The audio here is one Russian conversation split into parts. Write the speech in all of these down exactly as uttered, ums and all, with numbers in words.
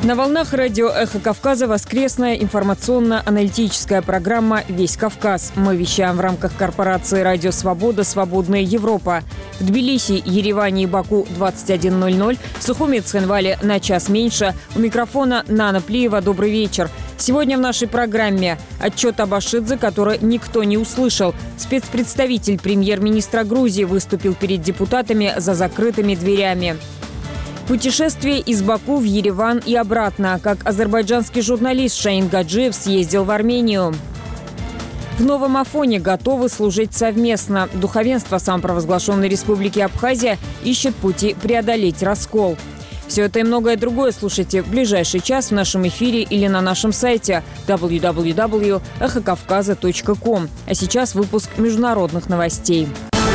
На волнах радио «Эхо Кавказа» воскресная информационно-аналитическая программа «Весь Кавказ». Мы вещаем в рамках корпорации «Радио Свобода. Свободная Европа». В Тбилиси, Ереване и Баку двадцать один ноль ноль, в Сухуми и Цхинвале на час меньше. У микрофона Нана Плиева. Добрый вечер. Сегодня в нашей программе отчет об Ашидзе, который никто не услышал. Спецпредставитель премьер-министра Грузии выступил перед депутатами за закрытыми дверями. Путешествие из Баку в Ереван и обратно, как азербайджанский журналист Шаин Гаджиев съездил в Армению. В новом Афоне готовы служить совместно. Духовенство самопровозглашенной республики Абхазия ищет пути преодолеть раскол. Все это и многое другое слушайте в ближайший час в нашем эфире или на нашем сайте дабл ю дабл ю дабл ю точка эхо кавказа точка ком. А сейчас выпуск международных новостей.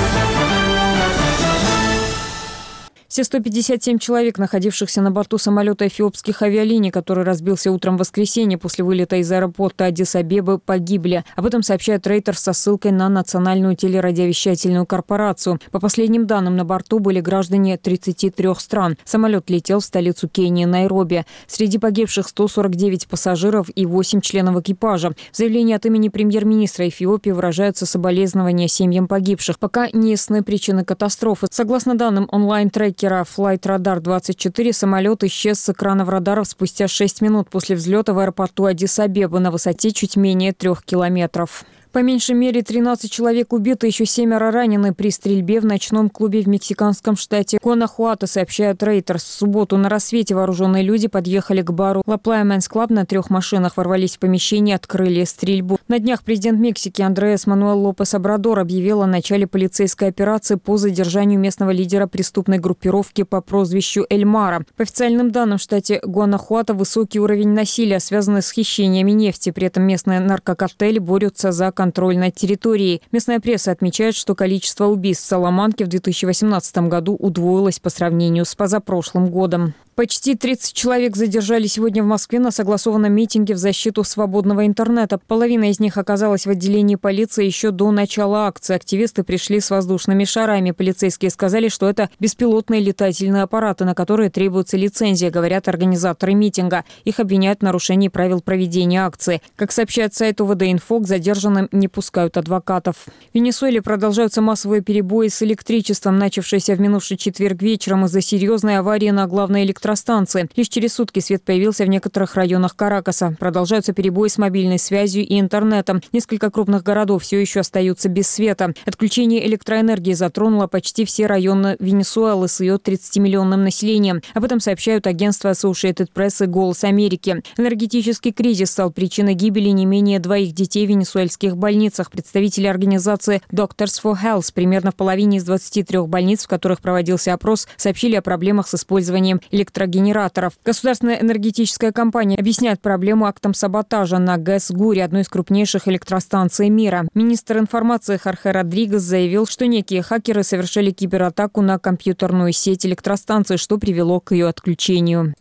Все сто пятьдесят семь человек, находившихся на борту самолета эфиопских авиалиний, который разбился утром в воскресенье после вылета из аэропорта Аддис-Абебы, погибли. Об этом сообщает Reuters со ссылкой на Национальную телерадиовещательную корпорацию. По последним данным, на борту были граждане тридцати трёх стран. Самолет летел в столицу Кении, Найроби. Среди погибших сто сорок девять пассажиров и восемь членов экипажа. В заявлении от имени премьер-министра Эфиопии выражаются соболезнования семьям погибших. Пока не ясны причины катастрофы. Согласно данным онлайн-трекера Flight Radar двадцать четыре, самолет исчез с экранов радаров спустя шесть минут после взлета в аэропорту Аддис-Абебы на высоте чуть менее трех километров. По меньшей мере тринадцать человек убиты, еще семеро ранены при стрельбе в ночном клубе в мексиканском штате Гуанахуато, сообщает Reuters. В субботу на рассвете вооруженные люди подъехали к бару La Playa Men's Club на трех машинах, ворвались в помещение и открыли стрельбу. На днях президент Мексики Андреас Мануэль Лопес Обрадор объявил о начале полицейской операции по задержанию местного лидера преступной группировки по прозвищу Эль Мара. По официальным данным, в штате Гуанахуато высокий уровень насилия, связанный с хищениями нефти. При этом местные наркокартели борются за контроль над территорией. Местная пресса отмечает, что количество убийств в Саламанке в две тысячи восемнадцатом году удвоилось по сравнению с позапрошлым годом. Почти тридцать человек задержали сегодня в Москве на согласованном митинге в защиту свободного интернета. Половина из них оказалась в отделении полиции еще до начала акции. Активисты пришли с воздушными шарами. Полицейские сказали, что это беспилотные летательные аппараты, на которые требуется лицензия, говорят организаторы митинга. Их обвиняют в нарушении правил проведения акции. Как сообщает сайт о вэ дэ-Инфо, к задержанным не пускают адвокатов. В Венесуэле продолжаются массовые перебои с электричеством, начавшиеся в минувший четверг вечером из-за серьезной аварии на главной электростанции. Лишь через сутки свет появился в некоторых районах Каракаса. Продолжаются перебои с мобильной связью и интернетом. Несколько крупных городов все еще остаются без света. Отключение электроэнергии затронуло почти все районы Венесуэлы с ее тридцатимиллионным населением. Об этом сообщают агентства Associated Press и «Голос Америки». Энергетический кризис стал причиной гибели не менее двоих детей в венесуэльских больницах. Представители организации Doctors for Health примерно в половине из двадцати трёх больниц, в которых проводился опрос, сообщили о проблемах с использованием электрогенераторов. Государственная энергетическая компания объясняет проблему актом саботажа на ГЭС-Гури, одной из крупнейших электростанций мира. Министр информации Хорхе Родригес заявил, что некие хакеры совершили кибератаку на компьютерную сеть электростанции, что привело к ее отключению.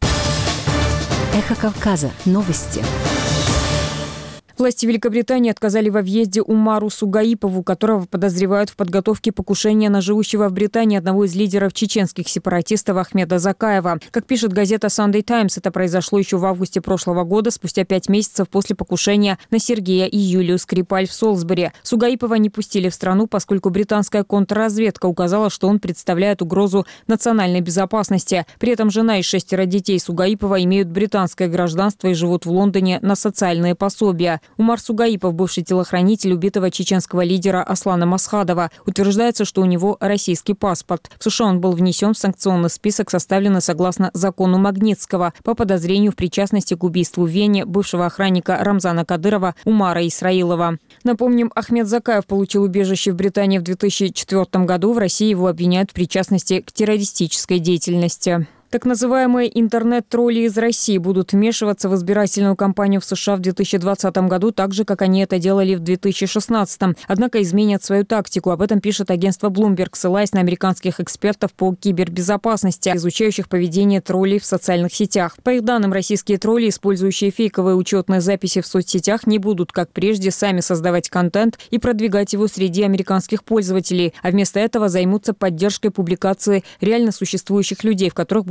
Эхо Кавказа. Новости. Власти Великобритании отказали во въезде Умару Сугаипову, которого подозревают в подготовке покушения на живущего в Британии одного из лидеров чеченских сепаратистов Ахмеда Закаева. Как пишет газета Sunday Times, это произошло еще в августе прошлого года, спустя пять месяцев после покушения на Сергея и Юлию Скрипаль в Солсбери. Сугаипова не пустили в страну, поскольку британская контрразведка указала, что он представляет угрозу национальной безопасности. При этом жена и шестеро детей Сугаипова имеют британское гражданство и живут в Лондоне на социальные пособия. Умар Сугаипов, бывший телохранитель убитого чеченского лидера Аслана Масхадова. Утверждается, что у него российский паспорт. В США он был внесен в санкционный список, составленный согласно закону Магнитского, по подозрению в причастности к убийству в Вене бывшего охранника Рамзана Кадырова Умара Исраилова. Напомним, Ахмед Закаев получил убежище в Британии в две тысячи четвёртом году. В России его обвиняют в причастности к террористической деятельности. Так называемые интернет-тролли из России будут вмешиваться в избирательную кампанию в США в две тысячи двадцатом году, так же, как они это делали в две тысячи шестнадцатом. Однако изменят свою тактику. Об этом пишет агентство Bloomberg, ссылаясь на американских экспертов по кибербезопасности, изучающих поведение троллей в социальных сетях. По их данным, российские тролли, использующие фейковые учетные записи в соцсетях, не будут, как прежде, сами создавать контент и продвигать его среди американских пользователей, а вместо этого займутся поддержкой публикации реально существующих людей, в которых будут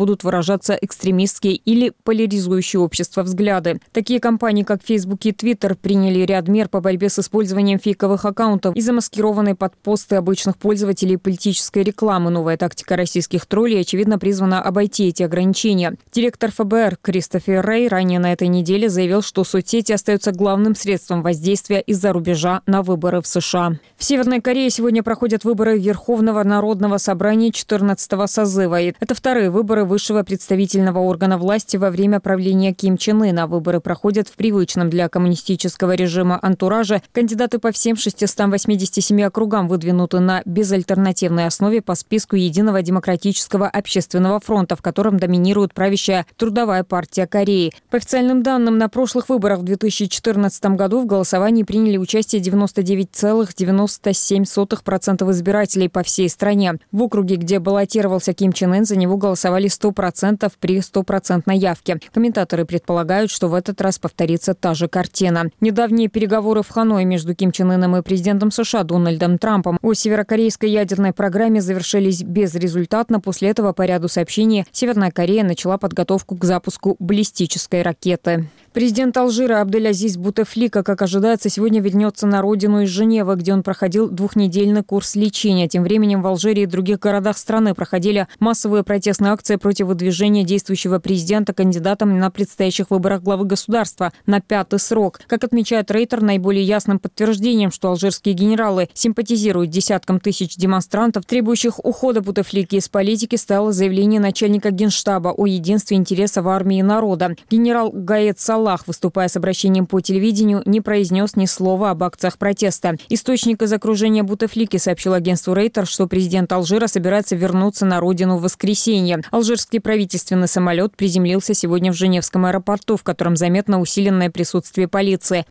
будут выражаться экстремистские или поляризующие общество взгляды. Такие компании, как Facebook и Twitter, приняли ряд мер по борьбе с использованием фейковых аккаунтов и замаскированной под посты обычных пользователей политической рекламы. Новая тактика российских троллей, очевидно, призвана обойти эти ограничения. Директор эф бэ эр Кристофер Рэй ранее на этой неделе заявил, что соцсети остаются главным средством воздействия из-за рубежа на выборы в США. В Северной Корее сегодня проходят выборы Верховного народного собрания четырнадцатого созыва. Это вторые выборы высшего представительного органа власти во время правления Ким Чен Ына. Выборы проходят в привычном для коммунистического режима антураже. Кандидаты по всем шестистам восьмидесяти семи округам выдвинуты на безальтернативной основе по списку Единого демократического общественного фронта, в котором доминирует правящая Трудовая партия Кореи. По официальным данным, на прошлых выборах в две тысячи четырнадцатом году в голосовании приняли участие девяносто девять целых девяносто семь сотых процента избирателей по всей стране. В округе, где баллотировался Ким Чен Ын, за него голосовали сто процентов при стопроцентной явке. Комментаторы предполагают, что в этот раз повторится та же картина. Недавние переговоры в Ханое между Ким Чен Ыном и президентом США Дональдом Трампом о северокорейской ядерной программе завершились безрезультатно. После этого, по ряду сообщений, Северная Корея начала подготовку к запуску баллистической ракеты. Президент Алжира Абдель-Азиз Бутефлика, как ожидается, сегодня вернется на родину из Женевы, где он проходил двухнедельный курс лечения. Тем временем в Алжире и других городах страны проходили массовые протестные акции против выдвижения действующего президента кандидатом на предстоящих выборах главы государства на пятый срок. Как отмечает Рейтер, наиболее ясным подтверждением, что алжирские генералы симпатизируют десяткам тысяч демонстрантов, требующих ухода Бутефлики из политики, стало заявление начальника Генштаба о единстве интересов армии и народа. Генерал Гаед Салах, выступая с обращением по телевидению, не произнес ни слова об акциях протеста. Источник из окружения Бутефлики сообщил агентству Рейтер, что президент Алжира собирается вернуться на родину в воскресенье. Алжирский правительственный самолет приземлился сегодня в Женевском аэропорту, в котором заметно усиленное присутствие полиции.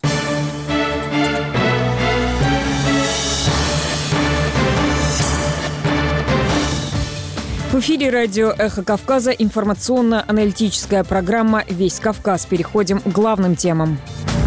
В эфире радио «Эхо Кавказа» информационно-аналитическая программа «Весь Кавказ». Переходим к главным темам.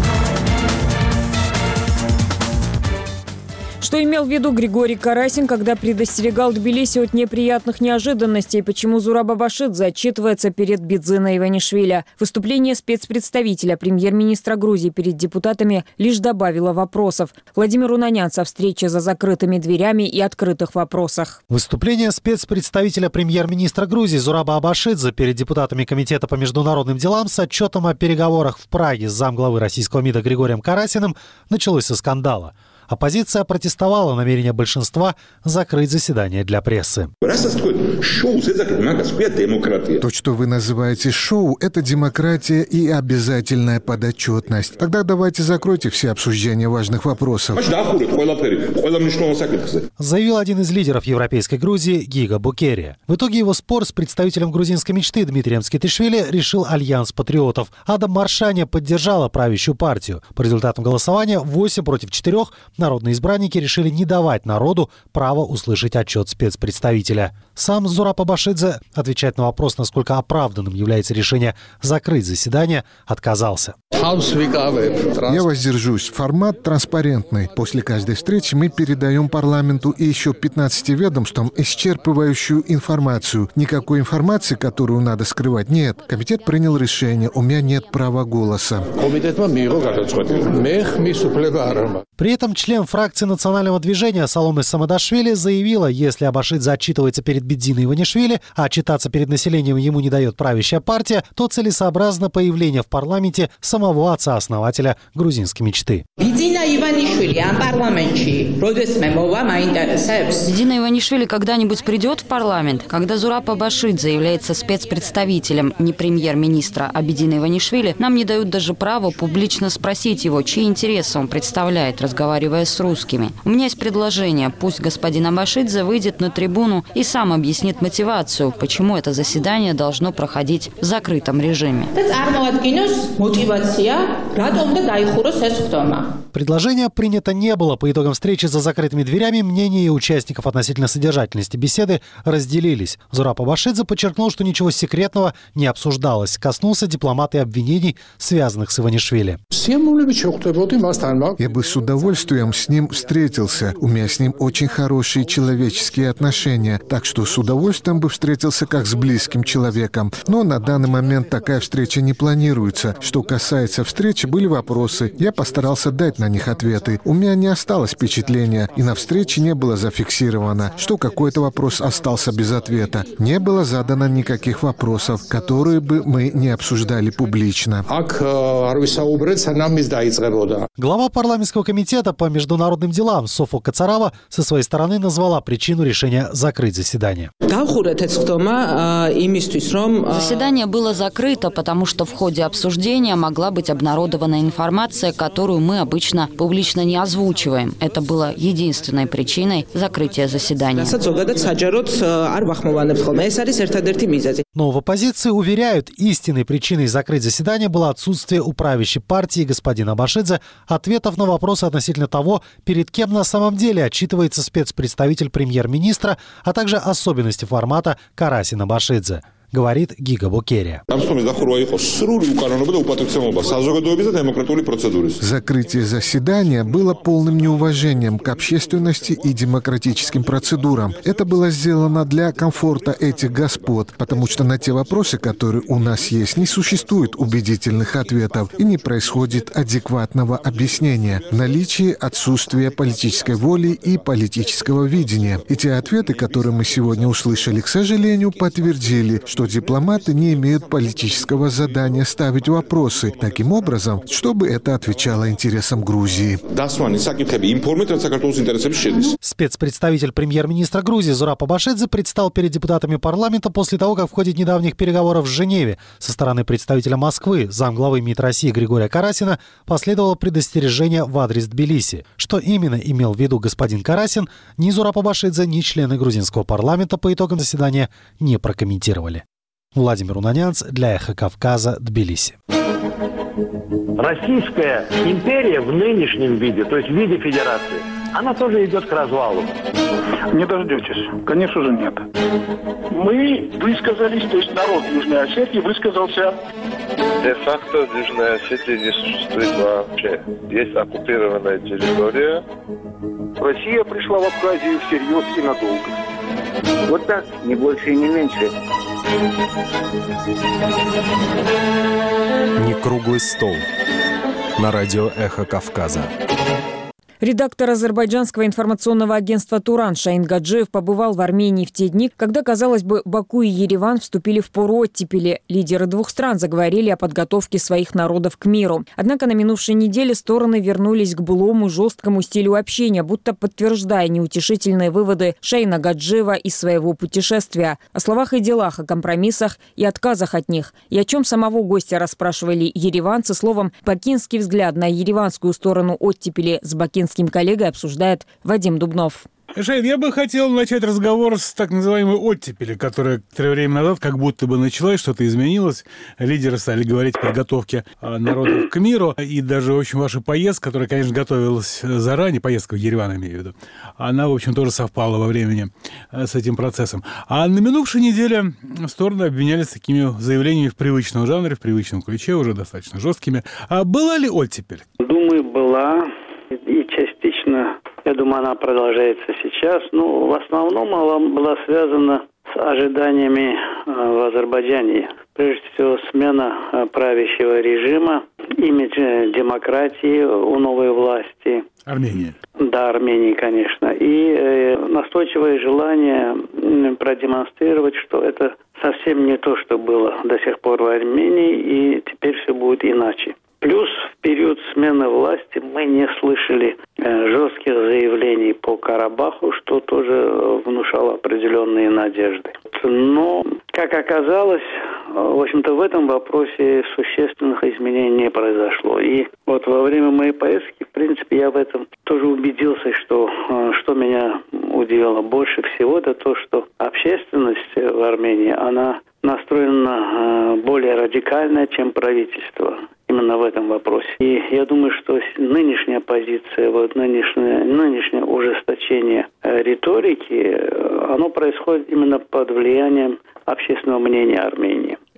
Что имел в виду Григорий Карасин, когда предостерегал Тбилиси от неприятных неожиданностей? Почему Зураб Абашидзе отчитывается перед Бидзиной Иванишвили? Выступление спецпредставителя премьер-министра Грузии перед депутатами лишь добавило вопросов. Владимир Унанян со встречи за закрытыми дверями и открытых вопросах. Выступление спецпредставителя премьер-министра Грузии Зураба Абашидзе перед депутатами Комитета по международным делам с отчетом о переговорах в Праге с замглавы российского МИДа Григорием Карасиным началось со скандала. Оппозиция протестовала намерение большинства закрыть заседание для прессы. То, что вы называете шоу, это демократия и обязательная подотчетность. Тогда давайте закройте все обсуждения важных вопросов. Заявил один из лидеров европейской Грузии Гига Букерия. В итоге его спор с представителем грузинской мечты Дмитрием Скитишвили решил Альянс патриотов. Адам Маршаня поддержала правящую партию. По результатам голосования восемь против четырёх народные избранники решили не давать народу право услышать отчет спецпредставителя. Сам Зураб Абашидзе отвечать на вопрос, насколько оправданным является решение закрыть заседание, отказался. Я воздержусь. Формат транспарентный. После каждой встречи мы передаем парламенту и еще пятнадцати ведомствам исчерпывающую информацию. Никакой информации, которую надо скрывать, нет. Комитет принял решение. У меня нет права голоса. При этом член фракции национального движения Саломе Самадашвили заявила, если Абашидзе отчитывается перед Бидзиной Иванишвили, а отчитаться перед населением ему не дает правящая партия, то целесообразно появление в парламенте самого отца-основателя грузинской мечты. Бидзина Иванишвили когда-нибудь придет в парламент? Когда Зураб Абашидзе является спецпредставителем не премьер-министра, а Бидзины Иванишвили, нам не дают даже права публично спросить его, чьи интересы он представляет, разговаривая с русскими. У меня есть предложение. Пусть господин Абашидзе выйдет на трибуну и сам объяснит мотивацию, почему это заседание должно проходить в закрытом режиме. Предложение принято не было. По итогам встречи за закрытыми дверями мнения участников относительно содержательности беседы разделились. Зураб Абашидзе подчеркнул, что ничего секретного не обсуждалось. Коснулся дипломата и обвинений, связанных с Иванишвили. Я бы с удовольствием удовольствием с ним встретился. У меня с ним очень хорошие человеческие отношения, так что с удовольствием бы встретился как с близким человеком. Но на данный момент такая встреча не планируется. Что касается встречи, были вопросы. Я постарался дать на них ответы. У меня не осталось впечатления, и на встрече не было зафиксировано, что какой-то вопрос остался без ответа. Не было задано никаких вопросов, которые бы мы не обсуждали публично. Глава парламентского комитета по международным делам Софо Кацарава со своей стороны назвала причину решения закрыть заседание. Заседание было закрыто, потому что в ходе обсуждения могла быть обнародована информация, которую мы обычно публично не озвучиваем. Это было единственной причиной закрытия заседания. Но в оппозиции уверяют, истинной причиной закрыть заседание было отсутствие у правящей партии господина Абашидзе ответов на вопросы относительно того, перед кем на самом деле отчитывается спецпредставитель премьер-министра, а также особенности формата Карасин-Абашидзе, говорит Гига Букерия. Закрытие заседания было полным неуважением к общественности и демократическим процедурам. Это было сделано для комфорта этих господ, потому что на те вопросы, которые у нас есть, не существует убедительных ответов и не происходит адекватного объяснения. В наличии отсутствия политической воли и политического видения. И те ответы, которые мы сегодня услышали, к сожалению, подтвердили, что дипломаты не имеют политического задания ставить вопросы таким образом, чтобы это отвечало интересам Грузии. Спецпредставитель премьер-министра Грузии Зураб Абашидзе предстал перед депутатами парламента после того, как в ходе недавних переговоров в Женеве со стороны представителя Москвы, замглавы МИД России Григория Карасина, последовало предостережение в адрес Тбилиси. Что именно имел в виду господин Карасин, ни Зураб Абашидзе, ни члены грузинского парламента по итогам заседания не прокомментировали. Владимир Унанянц для Эхо Кавказа, Тбилиси. Российская империя в нынешнем виде, то есть в виде федерации, она тоже идет к развалу. Не дождетесь. Конечно же, нет. Мы высказались, то есть народ Южной Осетии высказался. Де-факто Южная Осетия не существует вообще. Есть оккупированная территория. Россия пришла в Абхазию всерьез и надолго. Вот так, не больше и не меньше. Не круглый стол. На радио «Эхо Кавказа». Редактор азербайджанского информационного агентства «Туран» Шаин Гаджиев побывал в Армении в те дни, когда, казалось бы, Баку и Ереван вступили в пору оттепели. Лидеры двух стран заговорили о подготовке своих народов к миру. Однако на минувшей неделе стороны вернулись к былому жесткому стилю общения, будто подтверждая неутешительные выводы Шаина Гаджиева из своего путешествия. О словах и делах, о компромиссах и отказах от них. И о чем самого гостя расспрашивали ереванцы, словом, бакинский взгляд на ереванскую сторону оттепели с бакинским коллегой обсуждает Вадим Дубнов. Шаин, я бы хотел начать разговор с так называемой оттепели, которая некоторое время назад как будто бы началась, что-то изменилось. Лидеры стали говорить о подготовке народов к миру. И даже, в общем, ваша поездка, которая, конечно, готовилась заранее, поездка в Ереван, имею в виду, она, в общем, тоже совпала во времени с этим процессом. А на минувшей неделе стороны обменялись такими заявлениями в привычном жанре, в привычном ключе, уже достаточно жесткими. А была ли оттепель? Думаю, была. И частично, я думаю, она продолжается сейчас. Но в основном она была связана с ожиданиями в Азербайджане. Прежде всего, смена правящего режима, имидж демократии у новой власти. Армения. Да, Армении, конечно. И э, настойчивое желание продемонстрировать, что это совсем не то, что было до сих пор в Армении, и теперь все будет иначе. Плюс в период смены власти мы не слышали э, жестких заявлений по Карабаху, что тоже внушало определенные надежды. Но, как оказалось, в общем-то, в этом вопросе существенных изменений не произошло. И вот во время моей поездки, в принципе, я в этом тоже убедился, что, что меня удивило больше всего, это то, что общественность в Армении, она настроена более радикально, чем правительство. Именно в этом вопросе. И я думаю, что нынешняя позиция, вот нынешнее, нынешнее ужесточение риторики, оно происходит именно под влиянием общественного мнения Армении.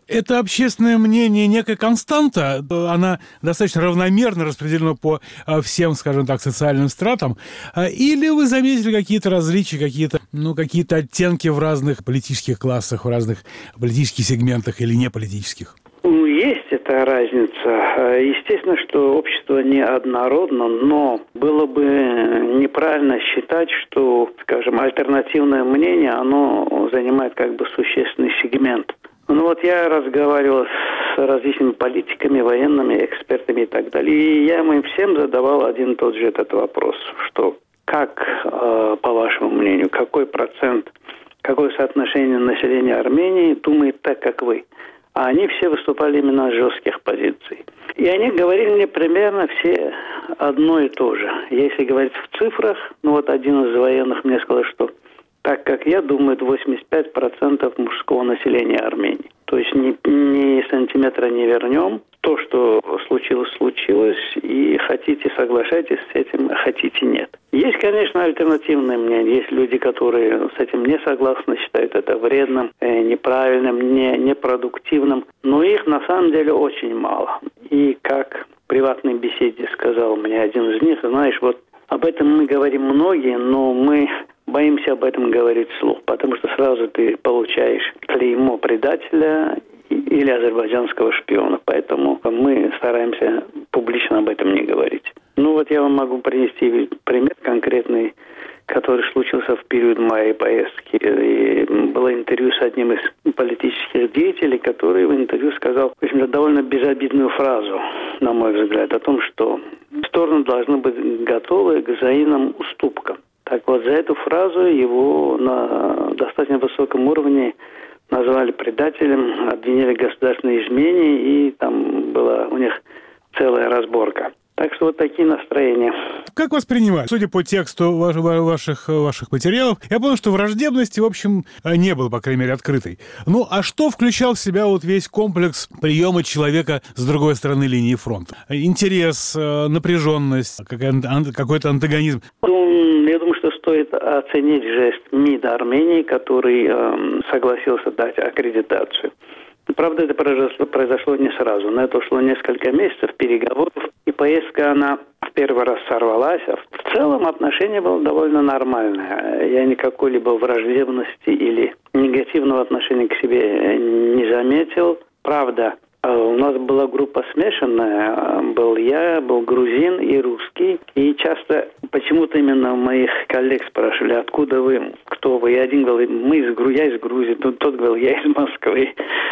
Это общественное мнение некая константа, она достаточно равномерно распределена по всем, скажем так, социальным стратам, или вы заметили какие-то различия, какие-то, ну, какие-то оттенки в разных политических классах, в разных политических сегментах или неполитических? Ну, есть эта разница. Естественно, что общество неоднородно, но было бы неправильно считать, что, скажем, альтернативное мнение, оно занимает как бы существенный сегмент. Ну вот я разговаривал с различными политиками, военными, экспертами и так далее, и я им всем задавал один и тот же этот вопрос, что как, э, по вашему мнению, какой процент, какое соотношение населения Армении думает так, как вы? А они все выступали именно с жестких позиций. И они говорили мне примерно все одно и то же. Если говорить в цифрах, ну вот один из военных мне сказал, что так как я думаю, восемьдесят пять процентов мужского населения Армении. То есть ни, ни сантиметра не вернем. То, что случилось, случилось. И хотите, соглашайтесь с этим, а хотите, нет. Есть, конечно, альтернативное мнение. Есть люди, которые с этим не согласны, считают это вредным, неправильным, не, непродуктивным. Но их на самом деле очень мало. И как в приватной беседе сказал мне один из них, знаешь, вот об этом мы говорим многие, но мы боимся об этом говорить вслух, потому что сразу ты получаешь клеймо предателя или азербайджанского шпиона. Поэтому мы стараемся публично об этом не говорить. Ну вот я вам могу принести пример конкретный, который случился в период моей поездки. И было интервью с одним из политических деятелей, который в интервью сказал, в общем, довольно безобидную фразу, на мой взгляд, о том, что стороны должны быть готовы к взаимным уступкам. Так вот, за эту фразу его на достаточно высоком уровне назвали предателем, обвинили в государственной измене, и там была у них целая разборка. Так что вот такие настроения. Как воспринимать? Судя по тексту ваш, ваших, ваших материалов, я понял, что враждебности, в общем, не было, по крайней мере, открытой. Ну, а что включал в себя вот весь комплекс приема человека с другой стороны линии фронта? Интерес, напряженность, какой-то антагонизм? Ну, я думаю, что стоит оценить жест МИДа Армении, который э, согласился дать аккредитацию. Правда, это произошло, произошло не сразу. На это ушло несколько месяцев переговоров. И поездка, она в первый раз сорвалась. А в целом отношение было довольно нормальное. Я никакой либо враждебности или негативного отношения к себе не заметил. Правда, у нас была группа смешанная. Был я, был грузин и русский. И часто почему-то именно моих коллег спрашивали, откуда вы, кто вы. И один говорил, мы из Грузии, я из Грузии. Тот, тот говорил, я из Москвы.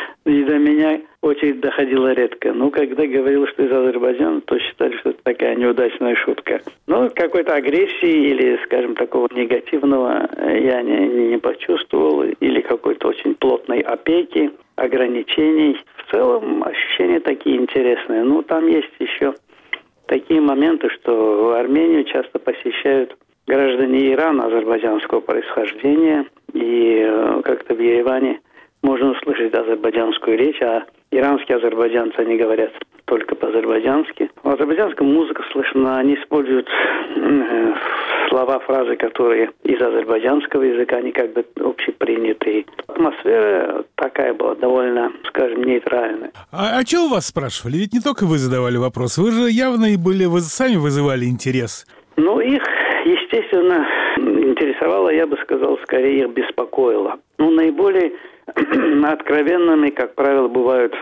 И до меня очередь доходила редко. Ну, когда говорил, что из Азербайджана, то считали, что это такая неудачная шутка. Но какой-то агрессии или, скажем, такого негативного я не, не почувствовал. Или какой-то очень плотной опеки, ограничений. В целом ощущения такие интересные. Ну, там есть еще такие моменты, что Армению часто посещают граждане Ирана азербайджанского происхождения. И как-то в Ереване можно услышать азербайджанскую речь, а иранские азербайджанцы, они говорят только по-азербайджански. В азербайджанской музыке слышно, они используют э, слова, фразы, которые из азербайджанского языка, они как бы общепринятые. Атмосфера такая была, довольно, скажем, нейтральная. А о чем вас спрашивали? Ведь не только вы задавали вопрос, вы же явно и были, вы сами вызывали интерес. Ну, их, естественно, интересовало, я бы сказал, скорее их беспокоило. Ну, наиболее откровенными, как правило, бывают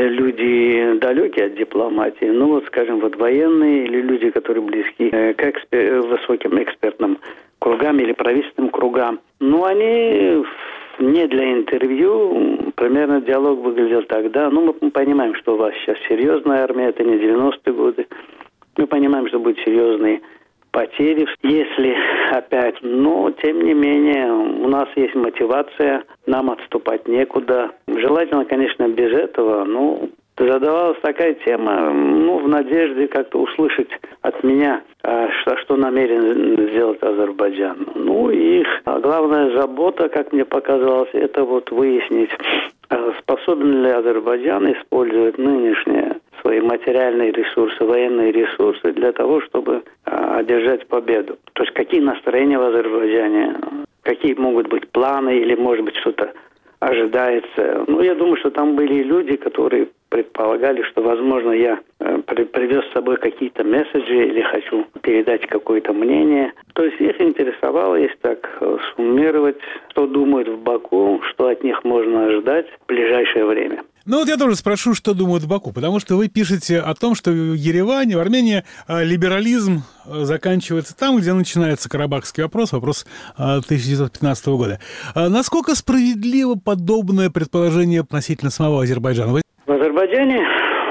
люди далекие от дипломатии, ну вот, скажем, вот военные или люди, которые близки к экспер- высоким экспертным кругам или правительственным кругам. Ну, они не для интервью, примерно диалог выглядел тогда. Ну, мы понимаем, что у вас сейчас серьезная армия, это не девяностые годы. Мы понимаем, что будут серьезные потери, если опять. Но, тем не менее, у нас есть мотивация, нам отступать некуда. Желательно, конечно, без этого, но задавалась такая тема, ну, в надежде как-то услышать от меня, что, что намерен сделать Азербайджан. Ну, и их главная забота, как мне показалось, это вот выяснить, способен ли Азербайджан использовать нынешние свои материальные ресурсы, военные ресурсы для того, чтобы а, одержать победу. То есть какие настроения в Азербайджане, какие могут быть планы или, может быть, что-то ожидается. Ну, я думаю, что там были люди, которые предполагали, что, возможно, я э, при, привез с собой какие-то месседжи или хочу передать какое-то мнение. То есть их интересовало, если так э, суммировать, что думают в Баку, что от них можно ожидать в ближайшее время. Ну вот я тоже спрошу, что думают в Баку, потому что вы пишете о том, что в Ереване, в Армении либерализм заканчивается там, где начинается карабахский вопрос, вопрос тысяча девятьсот пятнадцатого года. Насколько справедливо подобное предположение относительно самого Азербайджана? В Азербайджане,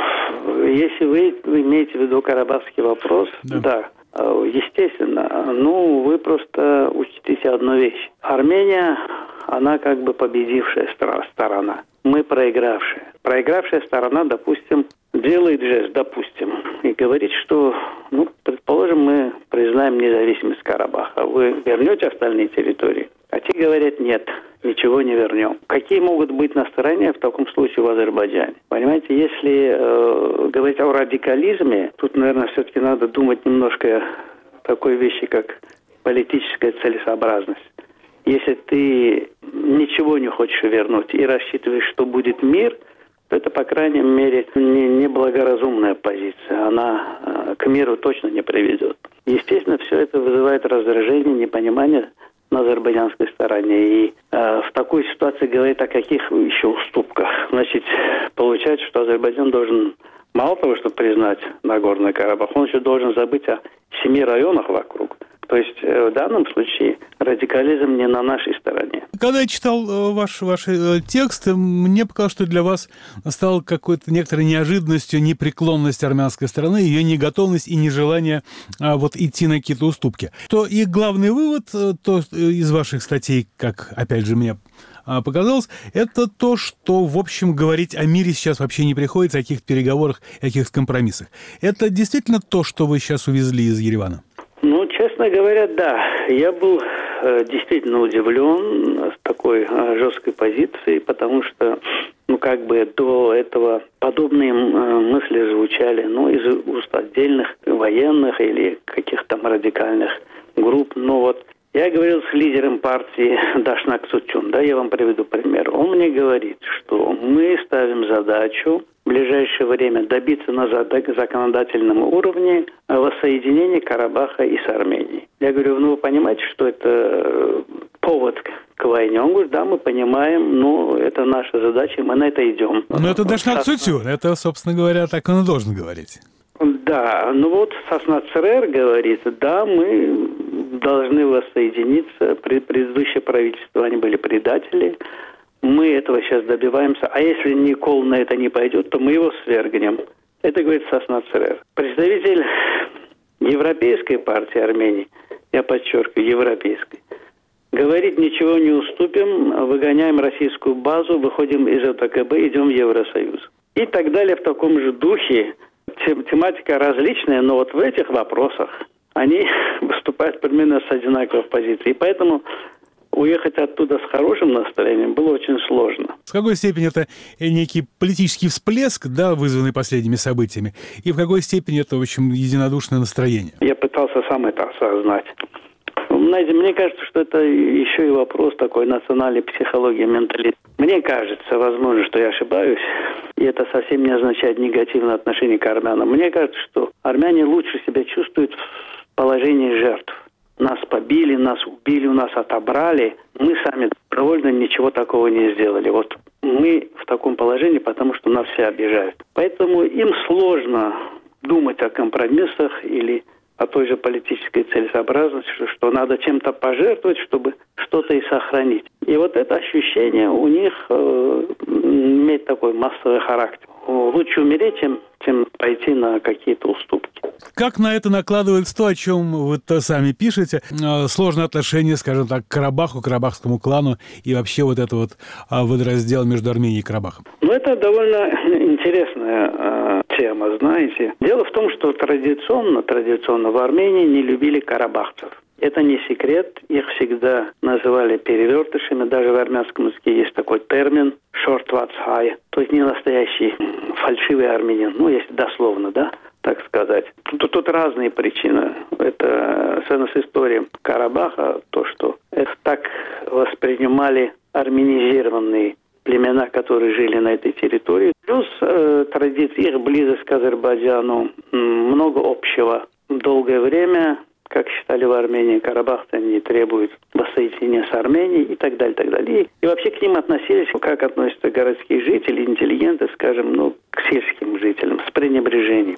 если вы, вы имеете в виду карабахский вопрос, да. да. Естественно, ну, вы просто учтите одну вещь. Армения, она как бы победившая сторона. Мы проигравшие. Проигравшая сторона, допустим, делает жест, допустим, и говорит, что, ну, предположим, мы признаем независимость Карабаха. Вы вернете остальные территории? А те говорят, нет, ничего не вернем. Какие могут быть настроения в таком случае в Азербайджане? Понимаете, если э, говорить о радикализме, тут, наверное, все-таки надо думать немножко о такой вещи, как политическая целесообразность. Если ты ничего не хочешь вернуть и рассчитываешь, что будет мир, то это, по крайней мере, не, не благоразумная позиция. Она э, к миру точно не приведет. Естественно, все это вызывает раздражение, непонимание на азербайджанской стороне. И э, в такой ситуации говорить о каких еще уступках. Значит, получается, что Азербайджан должен мало того, что признать Нагорный Карабах, он еще должен забыть о семи районах вокруг. То есть в данном случае радикализм не на нашей стороне. Когда я читал ваш, ваш текст, мне показалось, что для вас стала какой-то некоторой неожиданностью непреклонность армянской стороны, ее неготовность и нежелание а, вот, идти на какие-то уступки. То и главный вывод то, из ваших статей, как, опять же, мне показалось, это то, что, в общем, говорить о мире сейчас вообще не приходится, о каких-то переговорах, о каких-то компромиссах. Это действительно то, что вы сейчас увезли из Еревана? Ну, честно говоря, да. Я был э, действительно удивлен с такой э, жесткой позицией, потому что, ну, как бы до этого подобные э, мысли звучали, ну, из уст отдельных военных или каких-то там радикальных групп. Но вот я говорил с лидером партии Дашнак Сучун, да, я вам приведу пример. Он мне говорит, что мы ставим задачу в ближайшее время добиться на законодательном уровне воссоединения Карабаха и с Арменией. Я говорю, ну вы понимаете, что это повод к войне? Он говорит, да, мы понимаем, но это наша задача, мы на это идем. Но это Дашнак Сучун, это, собственно говоря, так он и должен говорить. Да, ну вот Сасна ЦРР говорит, да, мы должны воссоединиться, предыдущее правительство, они были предатели, мы этого сейчас добиваемся, а если Никол на это не пойдет, то мы его свергнем. Это говорит Сасна ЦРР. Представитель Европейской партии Армении, я подчеркиваю, европейской, говорит, ничего не уступим, выгоняем российскую базу, выходим из ОТКБ, идем в Евросоюз. И так далее в таком же духе. Тематика различная, но вот в этих вопросах они выступают примерно с одинаковой позицией. И поэтому уехать оттуда с хорошим настроением было очень сложно. В какой степени это некий политический всплеск, да, вызванный последними событиями, и в какой степени это, в общем, единодушное настроение? Я пытался сам это осознать. Знаете, мне кажется, что это еще и вопрос такой национальной психологии, менталитета. Мне кажется, возможно, что я ошибаюсь, и это совсем не означает негативное отношение к армянам. Мне кажется, что армяне лучше себя чувствуют в положении жертв. Нас побили, нас убили, у нас отобрали. Мы сами добровольно ничего такого не сделали. Вот мы в таком положении, потому что нас все обижают. Поэтому им сложно думать о компромиссах или о той же политической целесообразности, что, что надо чем-то пожертвовать, чтобы что-то и сохранить. И вот это ощущение у них э, имеет такой массовый характер. Лучше умереть, чем, чем пойти на какие-то уступки. Как на это накладывается то, о чем вы -то сами пишете, э, сложные отношения, скажем так, к Карабаху, к карабахскому клану и вообще вот это вот э, водораздел между Арменией и Карабахом? Ну, это довольно интересная э, тема, знаете. Дело в том, что традиционно, традиционно в Армении не любили карабахцев. Это не секрет, их всегда называли перевертышами, даже в армянском языке есть такой термин «шортвацхай», то есть не настоящий фальшивый армянин, ну, если дословно, да, так сказать. Тут, тут разные причины. Это связано с историей Карабаха, то, что это так воспринимали армянизированные племена, которые жили на этой территории. Плюс э, традиции, их близость к Азербайджану, много общего. Долгое время, как считали в Армении, Карабах-то не требует воссоединения с Арменией и так далее, так далее. И вообще к ним относились, как относятся городские жители, интеллигенты, скажем, ну, к сельским жителям, с пренебрежением.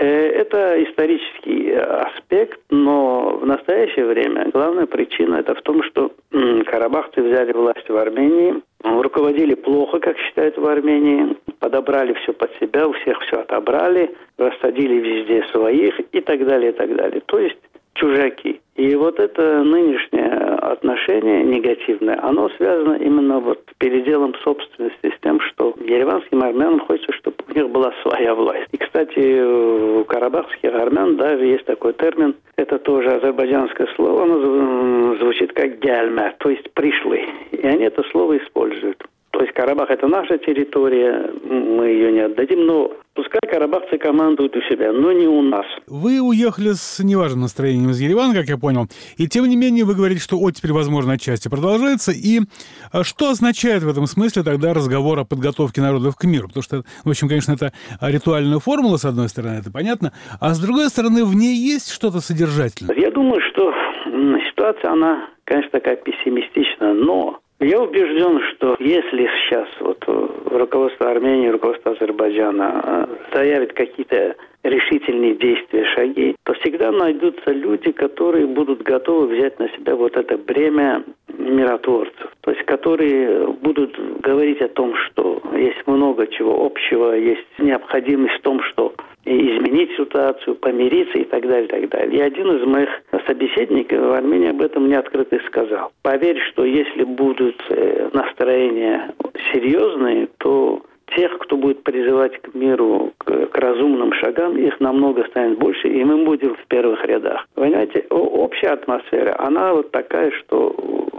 Это исторический аспект, но в настоящее время главная причина это в том, что карабахцы взяли власть в Армении, руководили плохо, как считают в Армении, подобрали все под себя, у всех все отобрали, рассадили везде своих и так далее, и так далее. То есть чужаки. И вот это нынешнее отношение негативное, оно связано именно вот с переделом собственности, с тем, что ереванским армянам хочется, чтобы у них была своя власть. И, кстати, у карабахских армян даже есть такой термин, это тоже азербайджанское слово, оно звучит как гяльме, то есть пришлый. И они это слово используют. То есть Карабах – это наша территория, мы ее не отдадим, но пускай карабахцы командуют у себя, но не у нас. Вы уехали с неважным настроением из Еревана, как я понял, и тем не менее вы говорите, что оттепель, возможно, отчасти продолжается. И что означает в этом смысле тогда разговор о подготовке народов к миру? Потому что, в общем, конечно, это ритуальная формула, с одной стороны, это понятно, а с другой стороны, в ней есть что-то содержательное? Я думаю, что ситуация, она, конечно, такая пессимистичная, но... Я убежден, что если сейчас вот руководство Армении, руководство Азербайджана заявит какие-то решительные действия, шаги, то всегда найдутся люди, которые будут готовы взять на себя вот это бремя миротворцев. То есть которые будут говорить о том, что есть много чего общего, есть необходимость в том, что изменить ситуацию, помириться и так далее, и так далее. И один из моих собеседников в Армении об этом мне открыто сказал. Поверь, что если будут настроения серьезные, то тех, кто будет призывать к миру, к, к разумным шагам, их намного станет больше, и мы будем в первых рядах. Понимаете, общая атмосфера, она вот такая, что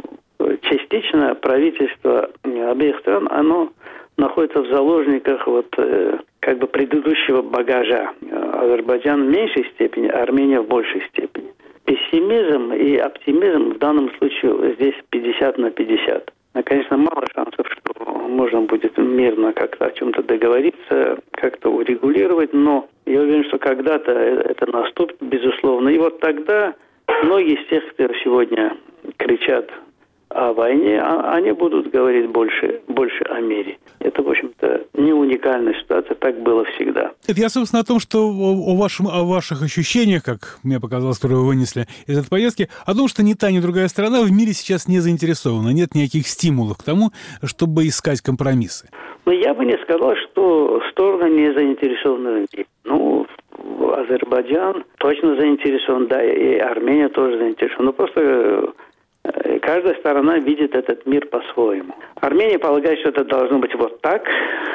частично правительство обеих стран, оно находится в заложниках вот э, как бы предыдущего багажа. Азербайджан в меньшей степени, Армения в большей степени. Пессимизм и оптимизм в данном случае здесь пятьдесят на пятьдесят. Конечно, мало шансов, что можно будет мирно как-то о чем-то договориться, как-то урегулировать, но я уверен, что когда-то это наступит, безусловно. И вот тогда многие из тех, кто сегодня кричат о войне, они будут говорить больше, больше о мире. Это, в общем-то, не уникальная ситуация, так было всегда. Это я, собственно, о том, что о, вашем, о ваших ощущениях, как мне показалось, которые вы вынесли из этой поездки, о том, что ни та, ни другая сторона в мире сейчас не заинтересована, нет никаких стимулов к тому, чтобы искать компромиссы. Ну, я бы не сказал, что стороны не заинтересованы в мире. Ну, Азербайджан точно заинтересован, да, и Армения тоже заинтересована. Но просто... Каждая сторона видит этот мир по-своему. Армения полагает, что это должно быть вот так,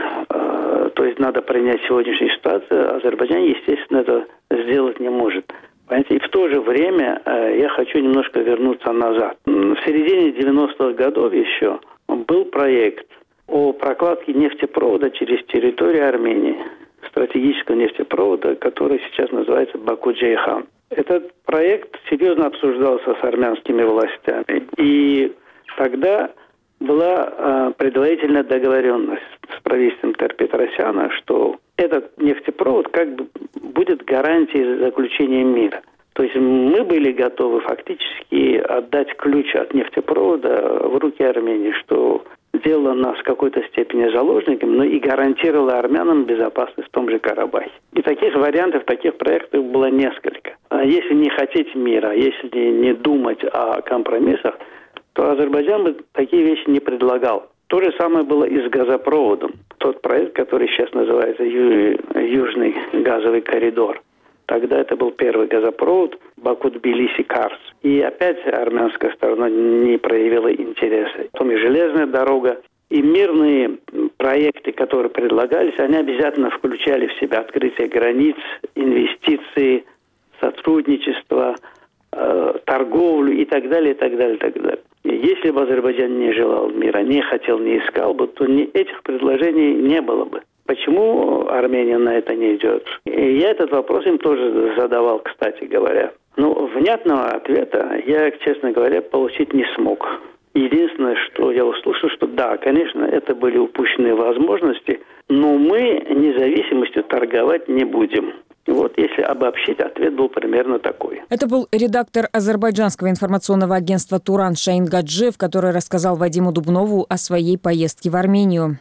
э, то есть надо принять сегодняшнюю ситуацию. Азербайджан, естественно, это сделать не может. Понимаете? И в то же время э, я хочу немножко вернуться назад. В середине девяностых годов еще был проект о прокладке нефтепровода через территорию Армении, стратегического нефтепровода, который сейчас называется Баку-Джейхан. Этот проект серьезно обсуждался с армянскими властями. И тогда была э, предварительная договоренность с правительством Тер-Петросяна, что этот нефтепровод как бы будет гарантией заключения мира. То есть мы были готовы фактически отдать ключ от нефтепровода в руки Армении, что делало нас в какой-то степени заложниками, но и гарантировало армянам безопасность в том же Карабахе. И таких вариантов, таких проектов было несколько. А если не хотеть мира, если не думать о компромиссах, то Азербайджан бы такие вещи не предлагал. То же самое было и с газопроводом. Тот проект, который сейчас называется Ю- Южный газовый коридор. Тогда это был первый газопровод Баку-Тбилиси-Карс. И опять армянская сторона не проявила интереса. Потом и железная дорога. И мирные проекты, которые предлагались, они обязательно включали в себя открытие границ, инвестиции, сотрудничество, э, торговлю и так далее, и так далее, и так далее. И если бы Азербайджан не желал мира, не хотел, не искал бы, то ни этих предложений не было бы. Почему Армения на это не идет? И я этот вопрос им тоже задавал, кстати говоря. Но внятного ответа я, честно говоря, получить не смог. Единственное, что я услышал, что да, конечно, это были упущенные возможности, но мы независимостью торговать не будем. Вот, если обобщить, ответ был примерно такой. Это был редактор азербайджанского информационного агентства «Туран» Шаин Гаджиев, который рассказал Вадиму Дубнову о своей поездке в Армению.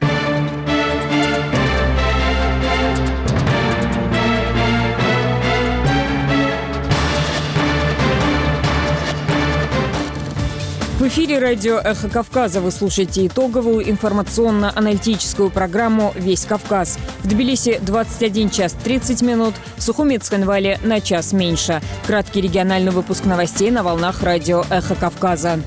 В эфире радио «Эхо Кавказа». Вы слушаете итоговую информационно-аналитическую программу «Весь Кавказ». В Тбилиси двадцать один час тридцать минут, в Сухуми Цхинвале на час меньше. Краткий региональный выпуск новостей на волнах радио «Эхо Кавказа».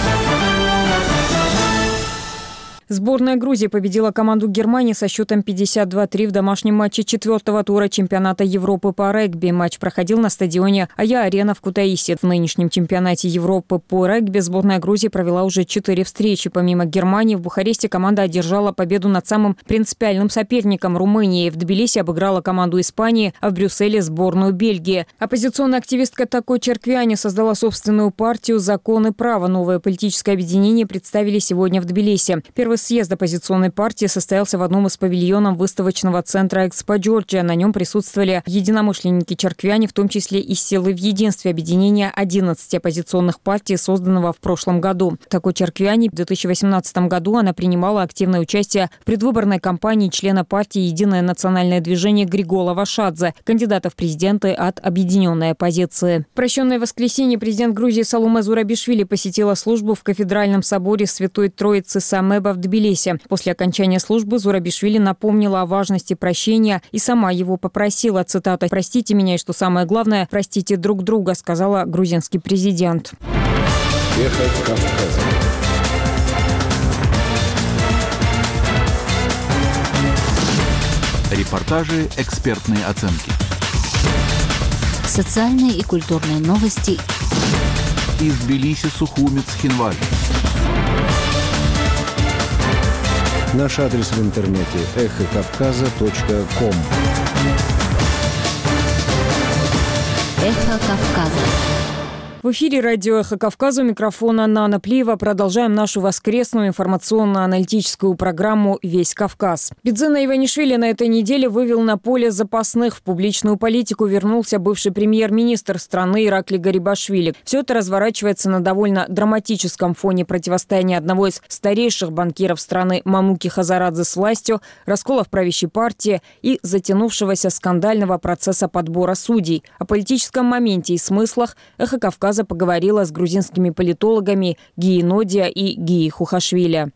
Сборная Грузии победила команду Германии со счетом пятьдесят два три в домашнем матче четвертого тура чемпионата Европы по регби. Матч проходил на стадионе Ая-Арена в Кутаиси. В нынешнем чемпионате Европы по регби сборная Грузии провела уже четыре встречи. Помимо Германии, в Бухаресте команда одержала победу над самым принципиальным соперником Румынией. В Тбилиси обыграла команду Испании, а в Брюсселе – сборную Бельгии. Оппозиционная активистка Тако Черквяни создала собственную партию «Закон и право». Новое политическое объединение представили сегодня в Тбилиси. Первый съезд оппозиционной партии состоялся в одном из павильонов выставочного центра «Экспо Джорджия». На нем присутствовали единомышленники Черквяни, в том числе и силы в единстве объединения одиннадцати оппозиционных партий, созданного в прошлом году. Такой Черквяни в две тысячи восемнадцатом году она принимала активное участие в предвыборной кампании члена партии «Единое национальное движение» Григола Вашадзе, кандидата в президенты от объединенной оппозиции. В прощенное воскресенье президент Грузии Саломе Зурабишвили посетила службу в кафедральном соборе Святой Троицы Самеба в Тбилиси. После окончания службы Зурабишвили напомнила о важности прощения и сама его попросила, цитата, «Простите меня, и что самое главное, простите друг друга», сказала грузинский президент. Эхо Кавказа. Репортажи, экспертные оценки. Социальные и культурные новости. Из Тбилиси, Сухуми, Цхинвале. Наш адрес в интернете эхо кавказа точка ком. Эхо Кавказа. В эфире радио «Эхо Кавказа», у микрофона Нана Плиева. Продолжаем нашу воскресную информационно-аналитическую программу «Весь Кавказ». Бидзина Иванишвили на этой неделе вывел на поле запасных. В публичную политику вернулся бывший премьер-министр страны Иракли Гарибашвили. Все это разворачивается на довольно драматическом фоне противостояния одного из старейших банкиров страны Мамуки Хазарадзе с властью, раскола в правящей партии и затянувшегося скандального процесса подбора судей. О политическом моменте и смыслах «Эхо Кавказа» поговорила с грузинскими политологами Гии Нодия и Гии Хухашвили.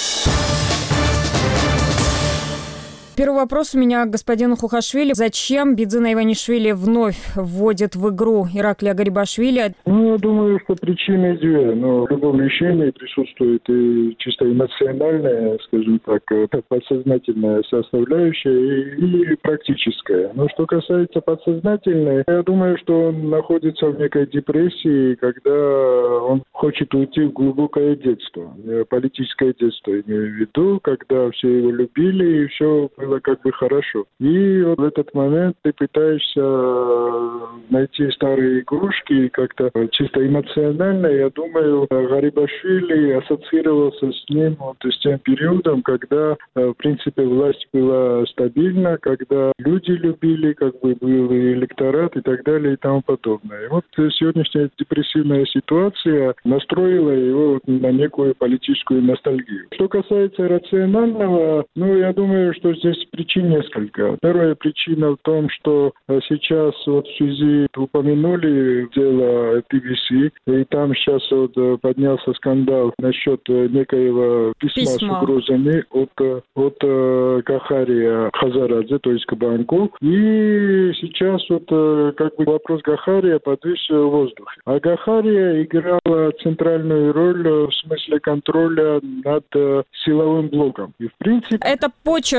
Первый вопрос у меня к господину Хухашвили. Зачем Бидзина Иванишвили вновь вводит в игру Ираклия Гарибашвили? Ну, я думаю, что причины две. Но в любом решении присутствует и чисто эмоциональная, скажем так, подсознательная составляющая и, и практическая. Но что касается подсознательной, я думаю, что он находится в некой депрессии, когда он хочет уйти в глубокое детство. Политическое детство, имею в виду, когда все его любили и все было как бы хорошо. И вот в этот момент ты пытаешься найти старые игрушки, как-то чисто эмоционально, я думаю, Гарибашвили ассоциировался с ним вот с тем периодом, когда, в принципе, власть была стабильна, когда люди любили, как бы был электорат и так далее и тому подобное. И вот сегодняшняя депрессивная ситуация настроила его на некую политическую ностальгию. Что касается рационального, ну, я думаю, что здесь причин несколько. Первая причина в том, что сейчас вот в связи упомянули дело ти ви си, и там сейчас вот поднялся скандал насчет некоего письма, письма. с угрозами от, от Гахария Хазарадзе, то есть Кабанку. И сейчас вот как бы вопрос Гахария подвис в воздухе. А Гахария играла центральную роль в смысле контроля над силовым блоком. И в принципе... Это почерк, когда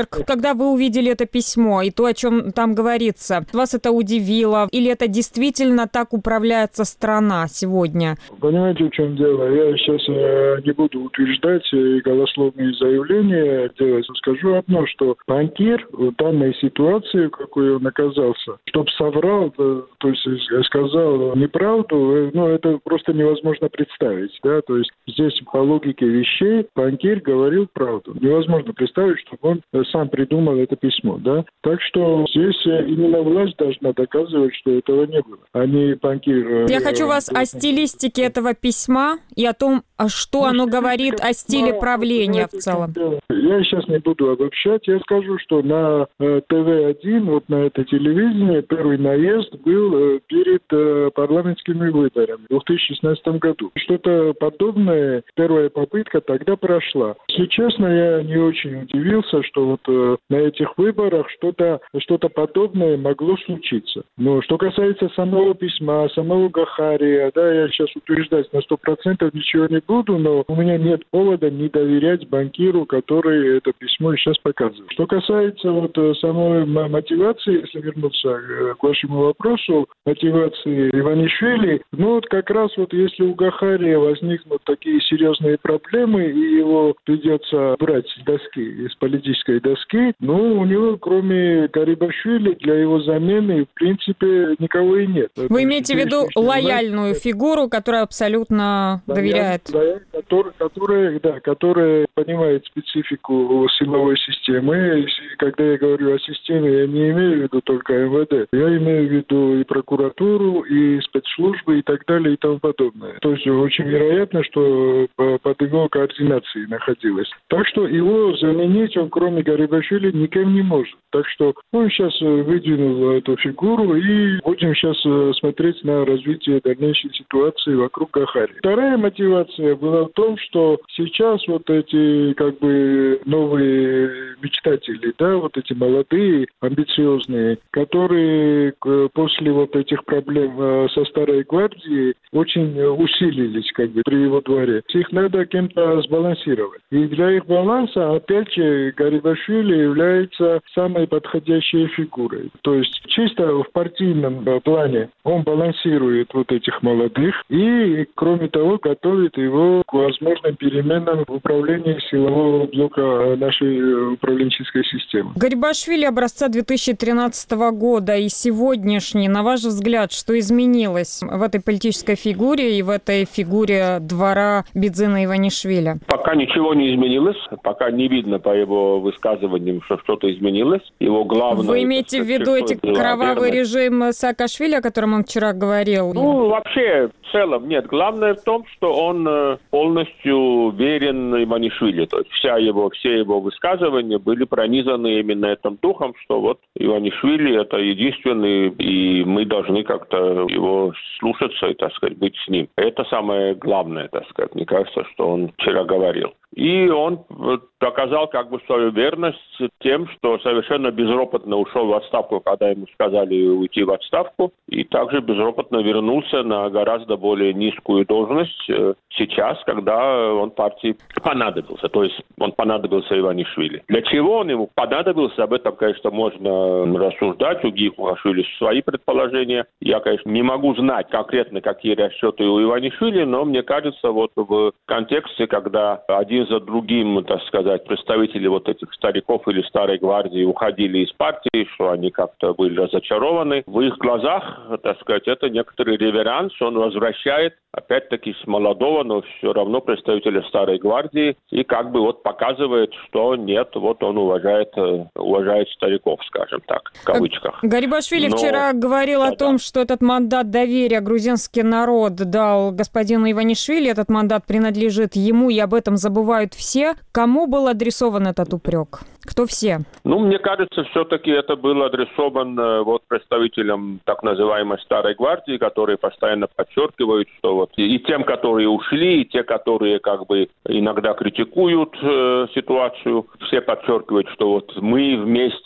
когда вы увидели это письмо и то, о чем там говорится, вас это удивило? Или это действительно так управляется страна сегодня? Понимаете, в чем дело? Я сейчас э, не буду утверждать и голословные заявления делать. Скажу одно, что банкир в данной ситуации, в какой он оказался, чтобы соврал, то, то есть сказал неправду, ну, это просто невозможно представить. Да? То есть здесь по логике вещей банкир говорил правду. Невозможно представить, чтобы он сам придумал это письмо. Да? Так что здесь именно власть должна доказывать, что этого не было, а не банкир. Я хочу вас о стилистике этого письма и о том, что ну, оно говорит о стиле правления в целом. Я сейчас не буду обобщать. Я скажу, что на э, тэ вэ один, вот на это телевидение, первый наезд был э, перед э, парламентскими выборами в две тысячи шестнадцатом году. Что-то подобное, первая попытка тогда прошла. Если честно, я не очень удивился, что вот э, на этих выборах что-то, что-то подобное могло случиться. Но что касается самого письма, самого Гахария, да, я сейчас утверждать на сто процентов ничего не буду, но у меня нет повода не доверять банкиру, который это письмо сейчас показывает. Что касается вот самой мотивации, если вернуться к вашему вопросу, мотивации Иванишвили, ну вот как раз вот если у Гахария возникнут такие серьезные проблемы и его придется брать с доски, с политической доски, ну у него кроме Гарибашвили для его замены в принципе никого и нет. Вы имеете в виду лояльную фигуру, которая абсолютно доверяет? Да, который, которая, да, которая понимает специфику силовой системы. Когда я говорю о системе, я не имею в виду только эм вэ дэ. Я имею в виду и прокуратуру, и спецслужбы, и так далее, и тому подобное. То есть очень вероятно, что под его координацией находилось. Так что его заменить он, кроме Гарибашвили, никем не может. Так что он сейчас выдвинул эту фигуру, и будем сейчас смотреть на развитие дальнейшей ситуации вокруг Гахари. Вторая мотивация была в том, что сейчас вот эти как бы новые мечтатели, да, вот эти молодые, амбициозные, которые после вот этих проблем со Старой Гвардией очень усилились как бы при его дворе. Их надо кем-то сбалансировать. И для их баланса, опять же, Гарибашвили является самой подходящей фигурой. То есть чисто в партийном плане он балансирует вот этих молодых и, кроме того, готовит его к возможным переменам в управлении силового блока нашей управленческой системы. Гарибашвили образца две тысячи тринадцатого года и сегодняшний, на ваш взгляд, что изменилось в этой политической фигуре и в этой фигуре двора Бидзина Иванишвили? Пока ничего не изменилось, пока не видно по его высказываниям, что что-то изменилось. Его главное... Вы имеете в виду эти кровавый режим Саакашвили, о котором он вчера говорил? Ну, вообще, в целом, нет. Главное в том, что он полностью верен Иванишвили. То есть вся его, все его высказывания были пронизаны именно этим духом, что вот Иванишвили это единственный, и мы должны как-то его слушаться и, так сказать, быть с ним. Это самое главное, так сказать. Мне кажется, что он вчера говорил. И он доказал как бы свою верность тем, что совершенно безропотно ушел в отставку, когда ему сказали уйти в отставку, и также безропотно вернулся на гораздо более низкую должность сейчас, когда он партии понадобился. То есть он понадобился Иванишвили. Для чего он ему понадобился, об этом, конечно, можно рассуждать. У Гихушвили свои предположения. Я, конечно, не могу знать конкретно, какие расчеты у Иванишвили, но мне кажется, вот в контексте, когда один за другим, так сказать, представители вот этих стариков или старой гвардии уходили из партии, что они как-то были разочарованы. В их глазах, так сказать, это некоторый реверанс, он возвращает, опять-таки, с молодого, но все равно представителя старой гвардии, и как бы вот показывает, что нет, вот он уважает, уважает стариков, скажем так, в кавычках. Гарибашвили но... вчера говорил да, о том, да. что этот мандат доверия грузинский народ дал господину Иванишвили, этот мандат принадлежит ему, и об этом забывают все. Кому был адресован этот упрек? Кто все? Ну, мне кажется, все-таки это было адресовано вот представителям так называемой Старой Гвардии, которые постоянно подчеркивают, что вот и тем, которые ушли, и те, которые как бы иногда критикуют э, ситуацию, все подчеркивают, что вот мы вместе с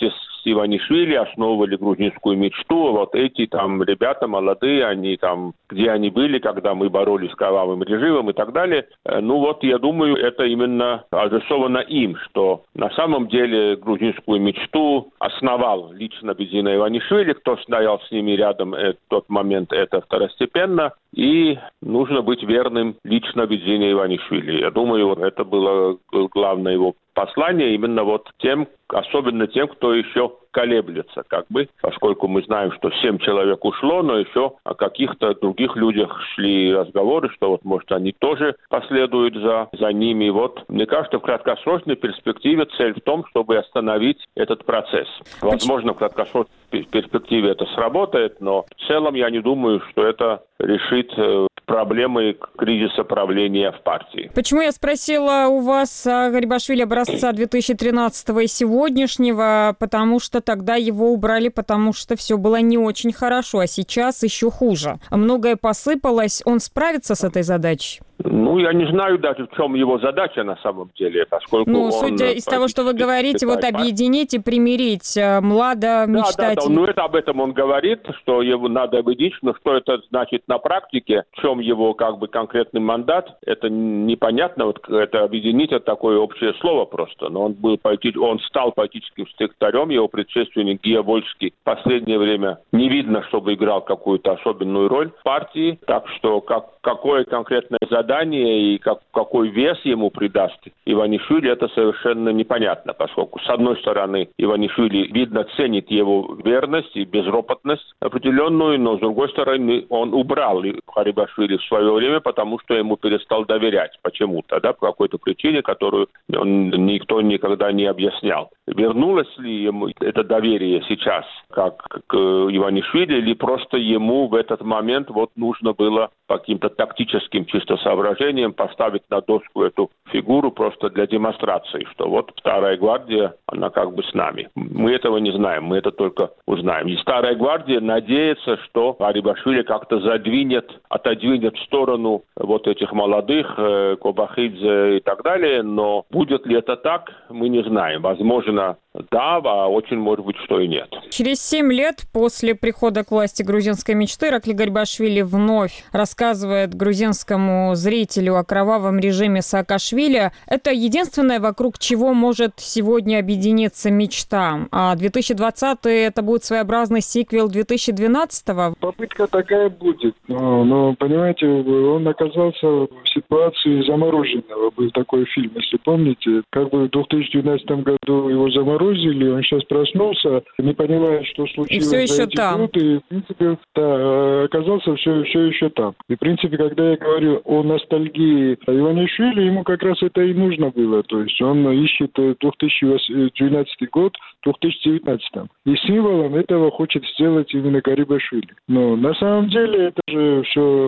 Иванишвили основывали грузинскую мечту. Вот эти там ребята молодые, они там, где они были, когда мы боролись с кровавым режимом и так далее. Ну вот, я думаю, это именно адресовано им, что на самом деле грузинскую мечту основал лично Бедзина Иванишвили. Кто стоял с ними рядом в тот момент, это второстепенно. И нужно быть верным лично Бедзине Иванишвили. Я думаю, вот это было главное его послание именно вот тем, особенно тем, кто еще колеблется, как бы, поскольку мы знаем, что семь человек ушло, но еще о каких-то других людях шли разговоры, что вот, может, они тоже последуют за, за ними. Вот, мне кажется, в краткосрочной перспективе цель в том, чтобы остановить этот процесс. Возможно, в краткосрочной перспективе это сработает, но в целом я не думаю, что это решит проблемы кризиса правления в партии. Почему я спросила у вас о Гарибашвили образца две тысячи тринадцатого и сегодняшнего? Потому что тогда его убрали, потому что все было не очень хорошо, а сейчас еще хуже. Многое посыпалось. Он справится с этой задачей? Ну, я не знаю даже, в чем его задача на самом деле, поскольку Ну, он, судя из того, что вы говорите, вот объединить и примирить млада мечтателей. Да, да, да, ну это об этом он говорит, что его надо объединить, но что это значит на практике, в чем его как бы конкретный мандат, это непонятно, вот это объединить, это такое общее слово просто, но он был он стал политическим секретарем, его предшественник Гия Вольский в последнее время не видно, чтобы играл какую-то особенную роль в партии, так что как, какое конкретное задание и как, какой вес ему придаст Иванишвили, это совершенно непонятно, поскольку, с одной стороны, Иванишвили, видно, ценит его верность и безропотность определенную, но, с другой стороны, он убрал Гарибашвили в свое время, потому что ему перестал доверять почему-то, да, по какой-то причине, которую он, никто никогда не объяснял. Вернулось ли ему это доверие сейчас, как к Иванишвили, или просто ему в этот момент вот нужно было по каким-то тактическим чисто соображениям поставить на доску эту фигуру просто для демонстрации, что вот старая гвардия, она как бы с нами. Мы этого не знаем, мы это только узнаем. И старая гвардия надеется, что Гарибашвили как-то задвинет, отодвинет в сторону вот этих молодых, э, Кобахидзе и так далее, но будет ли это так, мы не знаем. Возможно, да, а очень может быть, что и нет. Через семь лет после прихода к власти грузинской мечты Иракли Гарибашвили вновь рассказывает грузинскому зрителю о кровавом режиме Саакашвили. Это единственное, вокруг чего может сегодня объединиться мечта. А две тысячи двадцатый это будет своеобразный сиквел две тысячи двенадцатого. Попытка такая будет. Но, но, понимаете, он оказался в ситуации замороженного. Был такой фильм, если помните. Как бы в две тысячи двенадцатом году его заморозили, он сейчас проснулся, не понимая, что случилось. И все еще там. Год, и, в принципе, да, оказался все, все еще там. И, в принципе, когда я говорю о ностальгии Иванишвили, ему как раз это и нужно было. То есть он ищет две тысячи двенадцатый год, в две тысячи девятнадцатом. И символом этого хочет сделать именно Гарибашвили. Но на самом деле это же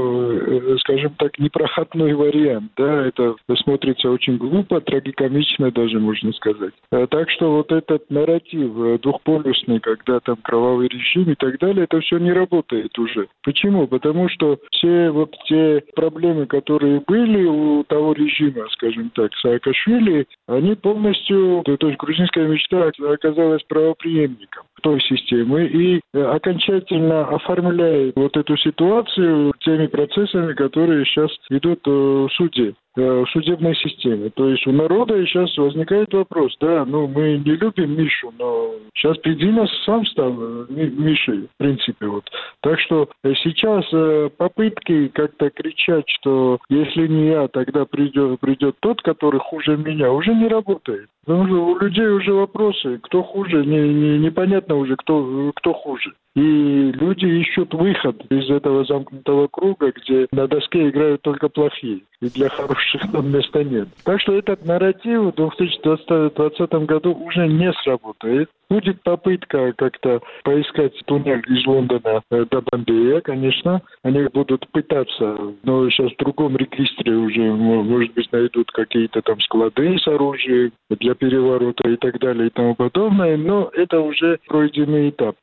все, скажем так, непроходной вариант. Да? Это смотрится очень глупо, трагикомично даже, можно сказать. Так что вот этот нарратив двухполюсный, когда там кровавый режим и так далее, это все не работает уже. Почему? Потому что все вот те проблемы, которые были у того режима, скажем так, Саакашвили, они полностью, то есть грузинская мечта оказалась правопреемником той системы и окончательно оформляет вот эту ситуацию теми процессами, которые сейчас идут в суде, в судебной системе. То есть у народа сейчас возникает вопрос, да, ну мы не любим Мишу, но сейчас Бедзина сам стал Мишей, в принципе, вот. Так что сейчас попытки как-то кричать, что если не я, тогда придет, придет тот, который хуже меня, уже не работает. Потому что у людей уже вопросы, кто хуже, не, не, непонятно уже, кто, кто хуже. И люди ищут выход из этого замкнутого круга, где на доске играют только плохие, и для хороших там места нет. Так что этот нарратив в две тысячи двадцатом году уже не сработает. Будет попытка как-то поискать туннель из Лондона до Бомбея, конечно. Они будут пытаться, но сейчас в другом регистре уже, может быть, найдут какие-то там склады с оружием для переворота и так далее и тому подобное. Но это уже пройденный этап.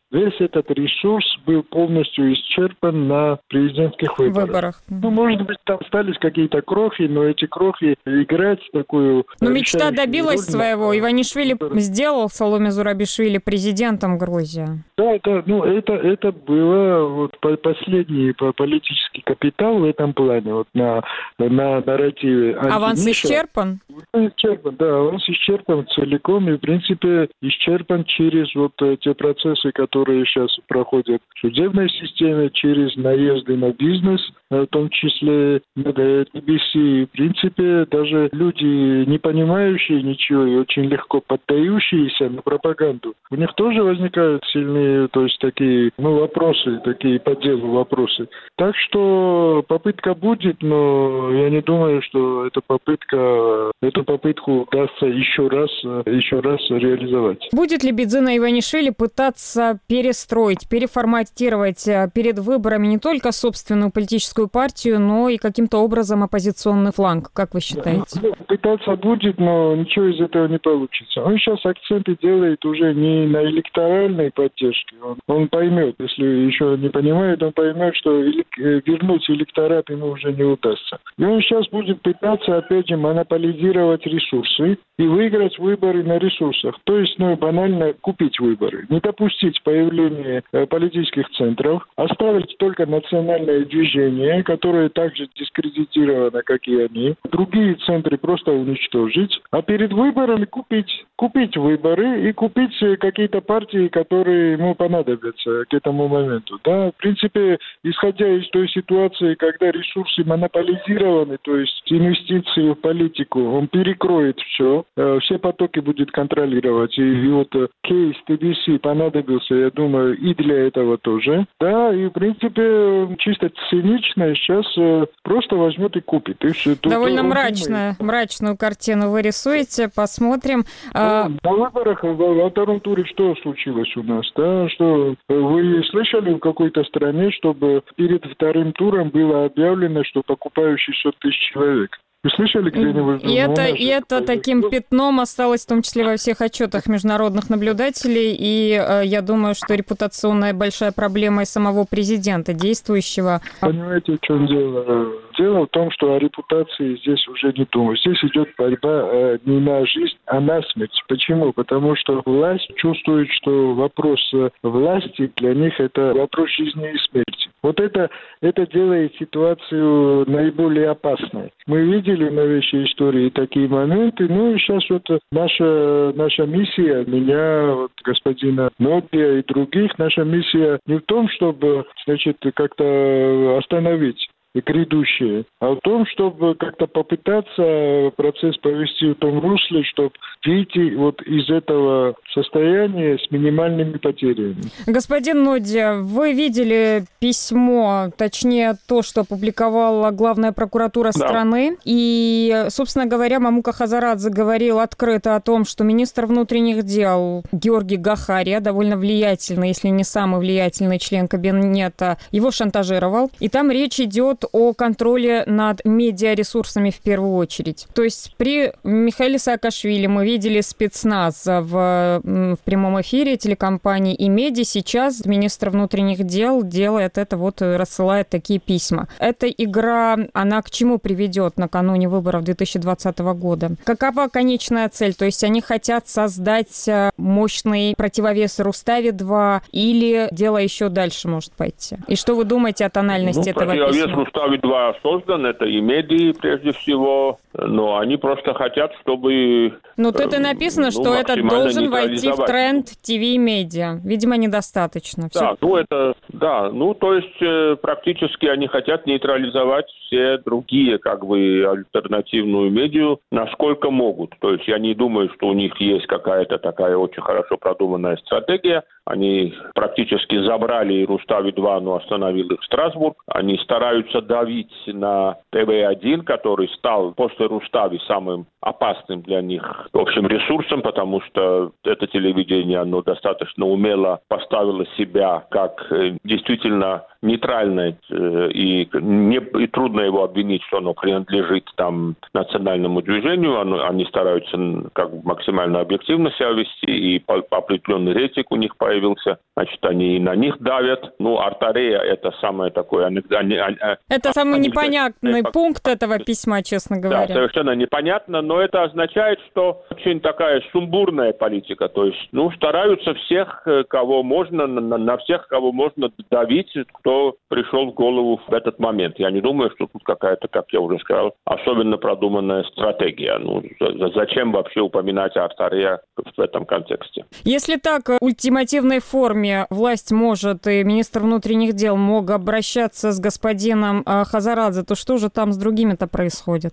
весь этот ресурс был полностью исчерпан на президентских выборах. выборах. Ну, может быть, там остались какие-то крохи, но эти крохи играть такую... Но мечта добилась роль, своего. Иванишвили сделал Саломе Зурабишвили президентом Грузии. Да, да, ну это, это было вот последний политический капитал в этом плане, вот на, на нарративе. Аванс исчерпан? Исчерпан, да, аванс исчерпан целиком и, в принципе, исчерпан через вот те процессы, которые сейчас проходят в судебной системе, через наезды на бизнес, в том числе на ти би си. В принципе, даже люди, не понимающие ничего и очень легко поддающиеся на пропаганду, у них тоже возникают сильные, то есть такие, ну, вопросы, такие по делу вопросы. Так что попытка будет, но я не думаю, что эта попытка, эту попытку удастся еще раз, еще раз реализовать. Будет ли Бидзина Иванишвили пытаться перестроить, переформатировать перед выборами не только собственную политическую партию, но и каким-то образом оппозиционный фланг, как вы считаете? Ну, пытаться будет, но ничего из этого не получится. Он сейчас акценты делает уже не на электоральной поддержке. Он, он поймет, если еще не понимает, он поймет, что вернуть электорат ему уже не удастся. И он сейчас будет пытаться, опять же, монополизировать ресурсы и выиграть выборы на ресурсах. То есть, ну, банально купить выборы. Не допустить появления э, политических центров, оставить только национальное движение, которое также дискредитировано, как и они. Другие центры просто уничтожить. А перед выборами купить. Купить выборы и купить какие-то партии, которые ему понадобятся к этому моменту. Да, в принципе, исходя из той ситуации, когда ресурсы монополизированы, то есть инвестиции в политику, он перекроет все, все потоки будет контролировать. И, и вот кейс ти би си понадобился, я думаю, и для этого тоже. Да, и в принципе, чисто цинично сейчас просто возьмет и купит. И все. Довольно мрачная, мрачную картину вы рисуете, посмотрим. Ну, на выборах во втором туре что случилось у нас? Да? Что вы слышали в какой-то стране, чтобы перед вторым туром было объявлено, что покупают шестьсот тысяч человек? Вы слышали где-нибудь? И это, и это таким пятном осталось, в том числе во всех отчетах международных наблюдателей, и э, я думаю, что репутационная большая проблема и самого президента действующего. Понимаете, в чем дело? Дело в том, что о репутации здесь уже не думают. Здесь идет борьба э, не на жизнь, а на смерть. Почему? Потому что власть чувствует, что вопрос власти для них это вопрос жизни и смерти. Вот это, это делает ситуацию наиболее опасной. Мы видели в новейшей истории такие моменты. Ну и сейчас вот наша, наша миссия, меня, вот, господина Нодия и других, наша миссия не в том, чтобы, значит, как-то остановить грядущее, а в том, чтобы как-то попытаться процесс повести в том русле, чтобы выйти вот из этого состояния с минимальными потерями. Господин Нодия, вы видели письмо, точнее то, что опубликовала главная прокуратура да. страны, и, собственно говоря, Мамука Хазарадзе говорил открыто о том, что министр внутренних дел Георгий Гахария, довольно влиятельный, если не самый влиятельный член кабинета, его шантажировал, и там речь идет о контроле над медиаресурсами в первую очередь. То есть при Михаиле Саакашвили мы видели спецназ в, в прямом эфире телекомпании «Имеди». Сейчас министр внутренних дел делает это, вот рассылает такие письма. Эта игра, она к чему приведет накануне выборов две тысячи двадцатого года? Какова конечная цель? То есть они хотят создать мощный противовес Рустави-два или дело еще дальше может пойти? И что вы думаете о тональности ну, этого письма? Рустави-два создан, это и медиа прежде всего, но они просто хотят, чтобы... Ну, тут и написано, ну, что это должен войти в тренд ти ви и медиа. Видимо, недостаточно. Да, Все... ну это, да, ну то есть э, практически они хотят нейтрализовать все другие, как бы, альтернативную медиа, насколько могут. То есть я не думаю, что у них есть какая-то такая очень хорошо продуманная стратегия. Они практически забрали и Рустави-два, но остановил их Страсбург. Они стараются давить на тэ вэ один, который стал после Рустави самым опасным для них, в общем, ресурсом, потому что это телевидение, оно достаточно умело поставило себя как действительно нейтральное, и, не, и трудно его обвинить, что оно принадлежит там национальному движению. Оно, они стараются как бы максимально объективно себя вести, и по, по определенный рейтинг у них появился. Значит, они и на них давят. Ну, Артарея — это самое такое... Они, они, это самый они, непонятный они, пункт этого письма, честно говоря. Да, совершенно непонятно, но это означает, что очень такая сумбурная политика. То есть, ну, стараются всех, кого можно, на, на всех, кого можно давить, кто пришел в голову в этот момент. Я не думаю, что тут какая-то, как я уже сказал, особенно продуманная стратегия. Ну, зачем вообще упоминать Артарея в этом контексте? Если так, в ультимативной форме власть может, и министр внутренних дел мог обращаться с господином Хазарадзе, то что же там с другими-то происходит?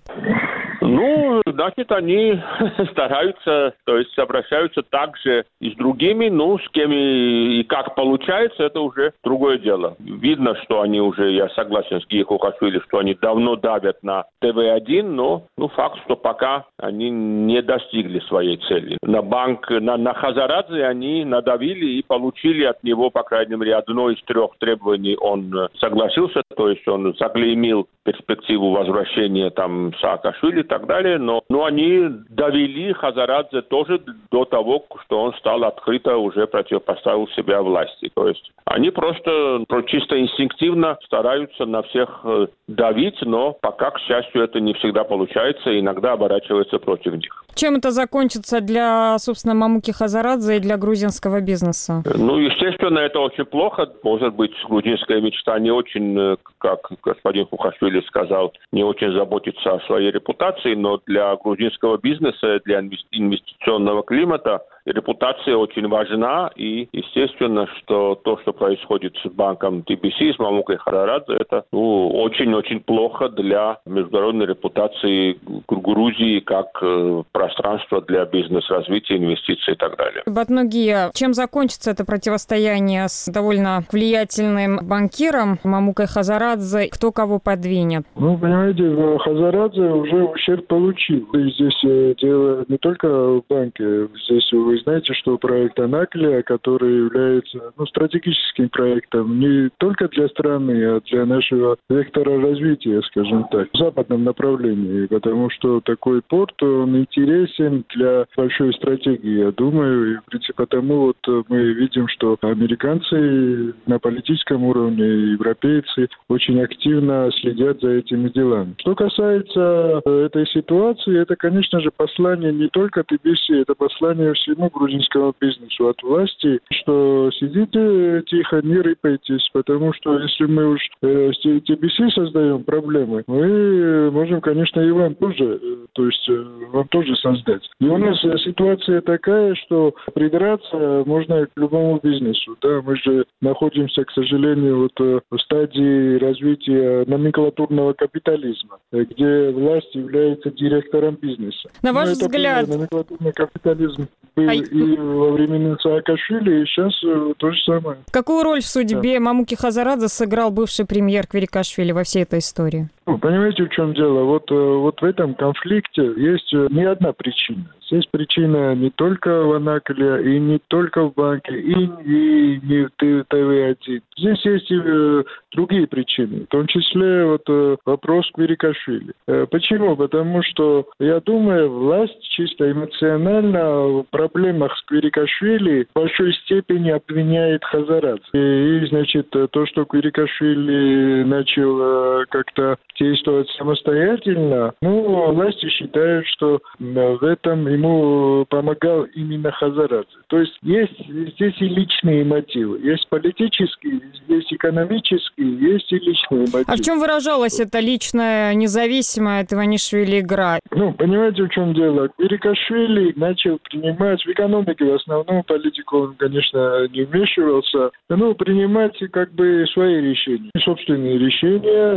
Ну, значит, они стараются, то есть обращаются также и с другими, ну, с кем и, и как получается, это уже другое дело. Видно, что они уже, я согласен с Гией Хухашвили, что они давно давят на тэ вэ один, но ну, факт, что пока они не достигли своей цели. На банк, на, на Хазарадзе они надавили и получили от него, по крайней мере, одно из трех требований. Он согласился, то есть он заклеймил перспективу возвращения там Саакашвили и так далее, но, но они довели Хазарадзе тоже до того, что он стал открыто уже противопоставил себя власти. То есть они просто чисто инстинктивно стараются на всех давить, но пока, к счастью, это не всегда получается, иногда оборачивается против них. Чем это закончится для, собственно, Мамуки Хазарадзе и для грузинского бизнеса? Ну, естественно, это очень плохо. Может быть, грузинская мечта не очень, как господин Хухашвили сказал, не очень заботится о своей репутации, но для грузинского бизнеса, для инвестиционного климата репутация очень важна, и естественно, что то, что происходит с банком ти би си, с Мамукой Хазарадзе, это ну, очень-очень плохо для международной репутации Грузии как э, пространства для бизнес-развития, инвестиций и так далее. Батнугия, чем закончится это противостояние с довольно влиятельным банкиром Мамукой Хазарадзе? Кто кого подвинет? Ну, понимаете, Хазарадзе уже ущерб получил. И здесь дело не только в банке. Здесь вы знаете, что проект Анаклия, который является ну, стратегическим проектом не только для страны, а для нашего вектора развития, скажем так, в западном направлении. Потому что такой порт, он интересен для большой стратегии, я думаю. И, в принципе, потому вот мы видим, что американцы на политическом уровне, европейцы очень активно следят за этими делами. Что касается этой ситуации, это, конечно же, послание не только ти би си, это послание всему грузинскому бизнесу от власти, что сидите тихо, не рыпайтесь, потому что если мы уж э, с ти би си создаем проблемы, мы можем, конечно, и вам тоже, э, то есть э, вам тоже создать. И у нас ситуация такая, что придраться можно к любому бизнесу. Да? Мы же находимся, к сожалению, вот, э, в стадии развития номенклатурного капитализма, где власть является директором бизнеса. На ваш Но взгляд... Это номенклатурный капитализм был а... и во времена Саакашвили, и сейчас то же самое. Какую роль в судьбе да. Мамуки Хазарадзе сыграл бывший премьер Квирикашвили во всей этой истории? Ну, понимаете, в чем дело? Вот, вот в этом конфликте есть не одна причина. Здесь причина не только в Анакле, и не только в банке, и, и не в тэ вэ один. Здесь есть и э, другие причины, в том числе вот, э, вопрос Квирикашвили. Э, почему? Потому что, я думаю, власть чисто эмоционально в проблемах с Квирикашвили в большой степени обвиняет Хазарадзе. И, и, значит, то, что Квирикашвили начал э, как-то действовать самостоятельно, ну, власти считают, что э, в этом ему помогал именно Хазарадзе. То есть есть здесь и личные мотивы. Есть политические, есть экономические, есть и личные мотивы. А в чем выражалась эта личная, независимая от Иванишвили игра? Ну, понимаете, в чем дело? Квирикашвили начал принимать в экономике, в основном политику он, конечно, не вмешивался, но принимать как бы свои решения, собственные решения,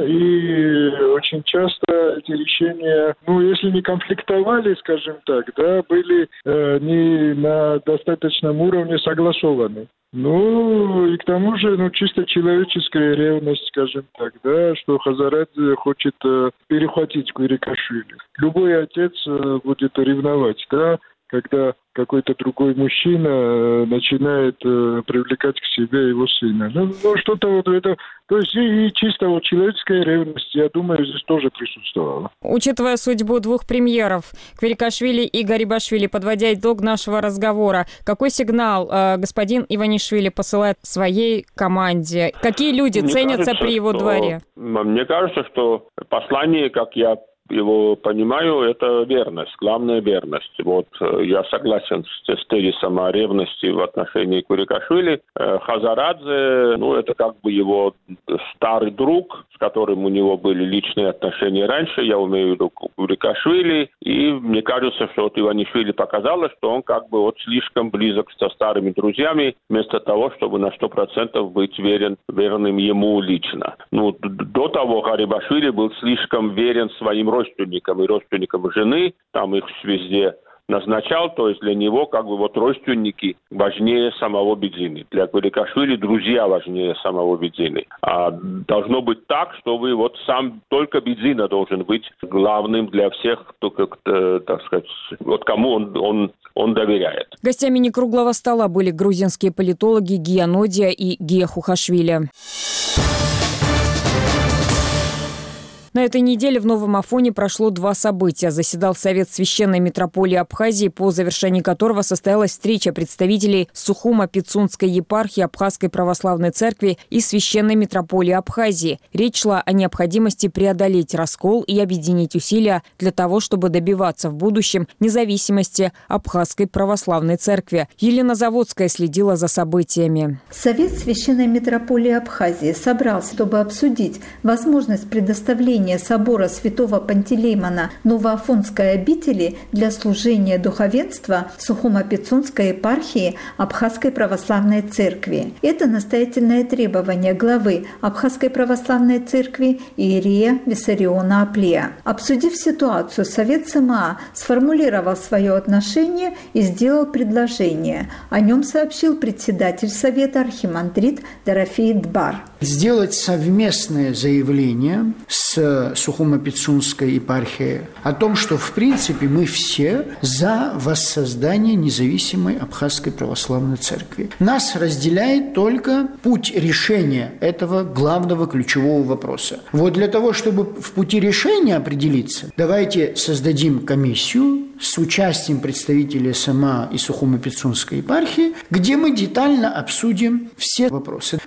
и очень часто эти решения, ну, если не конфликтовали, скажем так, да, были э, не на достаточном уровне согласованы. Ну, и к тому же, ну, чисто человеческая ревность, скажем так, да, что Хазарадзе хочет э, перехватить Квирикашвили. Любой отец э, будет ревновать, да. когда какой-то другой мужчина начинает привлекать к себе его сына. Ну, ну что-то вот это... То есть и, и чисто вот человеческая ревность, я думаю, здесь тоже присутствовала. Учитывая судьбу двух премьеров, Квирикашвили и Гарибашвили, подводя итог нашего разговора, какой сигнал э, господин Иванишвили посылает своей команде? Какие люди мне ценятся кажется, при его что, дворе? Мне кажется, что послание, как я его понимаю, это верность, главная верность. Вот я согласен с, с тезисом о ревности в отношении Квирикашвили. Хазарадзе, ну, это как бы его старый друг, с которым у него были личные отношения раньше, я имею в виду Квирикашвили, и мне кажется, что вот Иванишвили показалось, что он как бы вот слишком близок со старыми друзьями, вместо того, чтобы на сто процентов быть верен, верным ему лично. Ну, до того Гарибашвили был слишком верен своим родственникам и родственникам жены, там их везде назначал, то есть для него как бы вот родственники важнее самого Бедзины. Для Квирикашвили друзья важнее самого Бедзины. А должно быть так, чтобы вот сам только Бедзина должен быть главным для всех, кто, как, так сказать, вот кому он, он, он доверяет. Гостями некруглого стола были грузинские политологи Гия Нодия и Гия Хухашвили. На этой неделе в Новом Афоне прошло два события. Заседал Совет Священной Митрополии Абхазии, по завершении которого состоялась встреча представителей Сухума-Пицунской епархии Абхазской православной церкви и Священной Митрополии Абхазии. Речь шла о необходимости преодолеть раскол и объединить усилия для того, чтобы добиваться в будущем независимости Абхазской православной церкви. Елена Заводская следила за событиями. Совет Священной Митрополии Абхазии собрался, чтобы обсудить возможность предоставления собора святого Пантелеймона Новоафонской обители для служения духовенства Сухума-Пицунской епархии Абхазской православной церкви. Это настоятельное требование главы Абхазской православной церкви иерея Виссариона Аплея. Обсудив ситуацию, Совет СМА сформулировал свое отношение и сделал предложение. О нем сообщил председатель Совета архимандрит Дорофей Дбар. Сделать совместное заявление с Сухума-Пицунской епархией о том, что в принципе мы все за воссоздание независимой Абхазской православной церкви. Нас разделяет только путь решения этого главного ключевого вопроса. Вот для того, чтобы в пути решения определиться, давайте создадим комиссию с участием представителей СМА и Сухума-Пицунской епархии, где мы детально обсудим все вопросы.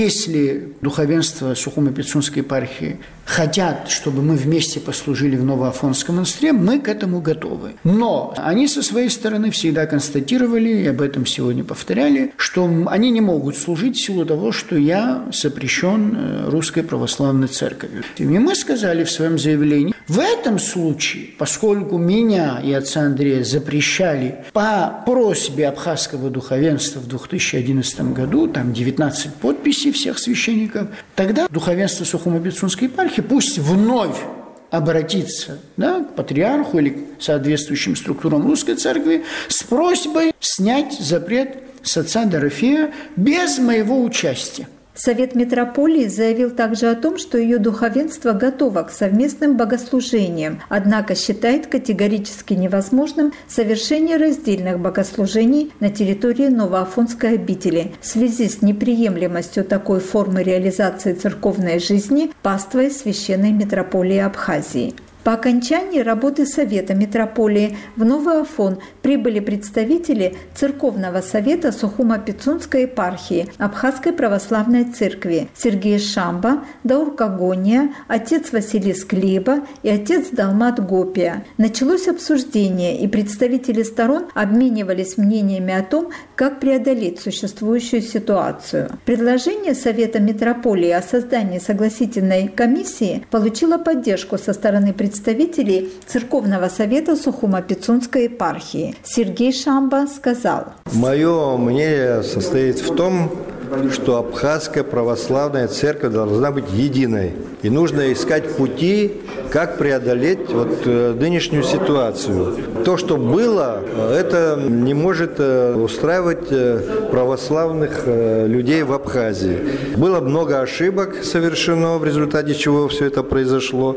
Если духовенство Сухума-Пицунской епархии хотят, чтобы мы вместе послужили в Новоафонском монастыре, мы к этому готовы. Но они со своей стороны всегда констатировали, и об этом сегодня повторяли, что они не могут служить в силу того, что я сопрящен Русской Православной Церковью. И мы сказали в своем заявлении, в этом случае, поскольку меня и отца Андрея запрещали по просьбе абхазского духовенства в две тысячи одиннадцатом году, там девятнадцать подписей всех священников, тогда духовенство Сухума-Пицунской епархии пусть вновь обратиться, да, к патриарху или к соответствующим структурам Русской Церкви с просьбой снять запрет с отца Дорофея без моего участия. Совет Митрополии заявил также о том, что ее духовенство готово к совместным богослужениям, однако считает категорически невозможным совершение раздельных богослужений на территории Новоафонской обители в связи с неприемлемостью такой формы реализации церковной жизни паствой Священной Митрополии Абхазии. По окончании работы Совета Митрополии в Новый Афон прибыли представители Церковного совета Сухума-Пицунской епархии Абхазской православной церкви Сергей Шамба, Даурка Гония, отец Василий Склеба и отец Далмат Гопия. Началось обсуждение, и представители сторон обменивались мнениями о том, как преодолеть существующую ситуацию. Предложение Совета Митрополии о создании согласительной комиссии получило поддержку со стороны представителей представителей Церковного совета Сухума-Пицунской епархии. Сергей Шамба сказал: «Мое мнение состоит в том, что Абхазская православная церковь должна быть единой. И нужно искать пути, как преодолеть вот нынешнюю ситуацию. То, что было, это не может устраивать православных людей в Абхазии. Было много ошибок совершено, в результате чего все это произошло.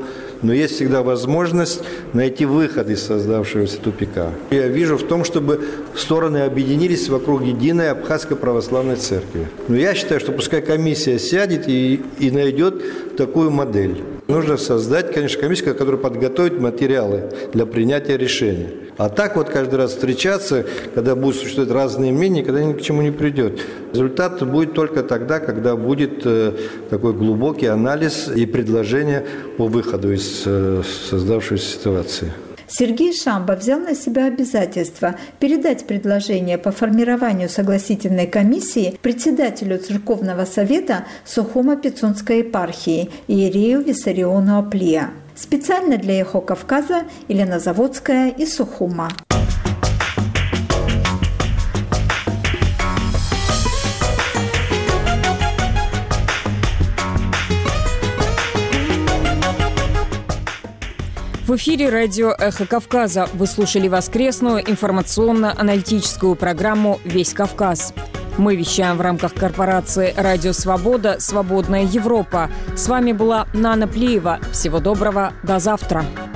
но есть всегда возможность найти выход из создавшегося тупика. Я вижу в том, чтобы стороны объединились вокруг единой Абхазской православной церкви. Но я считаю, что пускай комиссия сядет и, и найдет такую модель. Нужно создать, конечно, комиссию, которая подготовит материалы для принятия решений. А так вот каждый раз встречаться, когда будут существовать разные мнения, когда ни к чему не придет. Результат будет только тогда, когда будет э, такой глубокий анализ и предложение по выходу из э, создавшейся ситуации. Сергей Шамба взял на себя обязательство передать предложение по формированию согласительной комиссии председателю Церковного совета Сухумо-Пицунской епархии иерею Виссариону Аплия. Специально для «Эхо Кавказа» Елена Заводская из Сухума. В эфире радио «Эхо Кавказа». Вы слушали воскресную информационно-аналитическую программу «Весь Кавказ». Мы вещаем в рамках корпорации «Радио Свобода. Свободная Европа». С вами была Нана Плиева. Всего доброго. До завтра.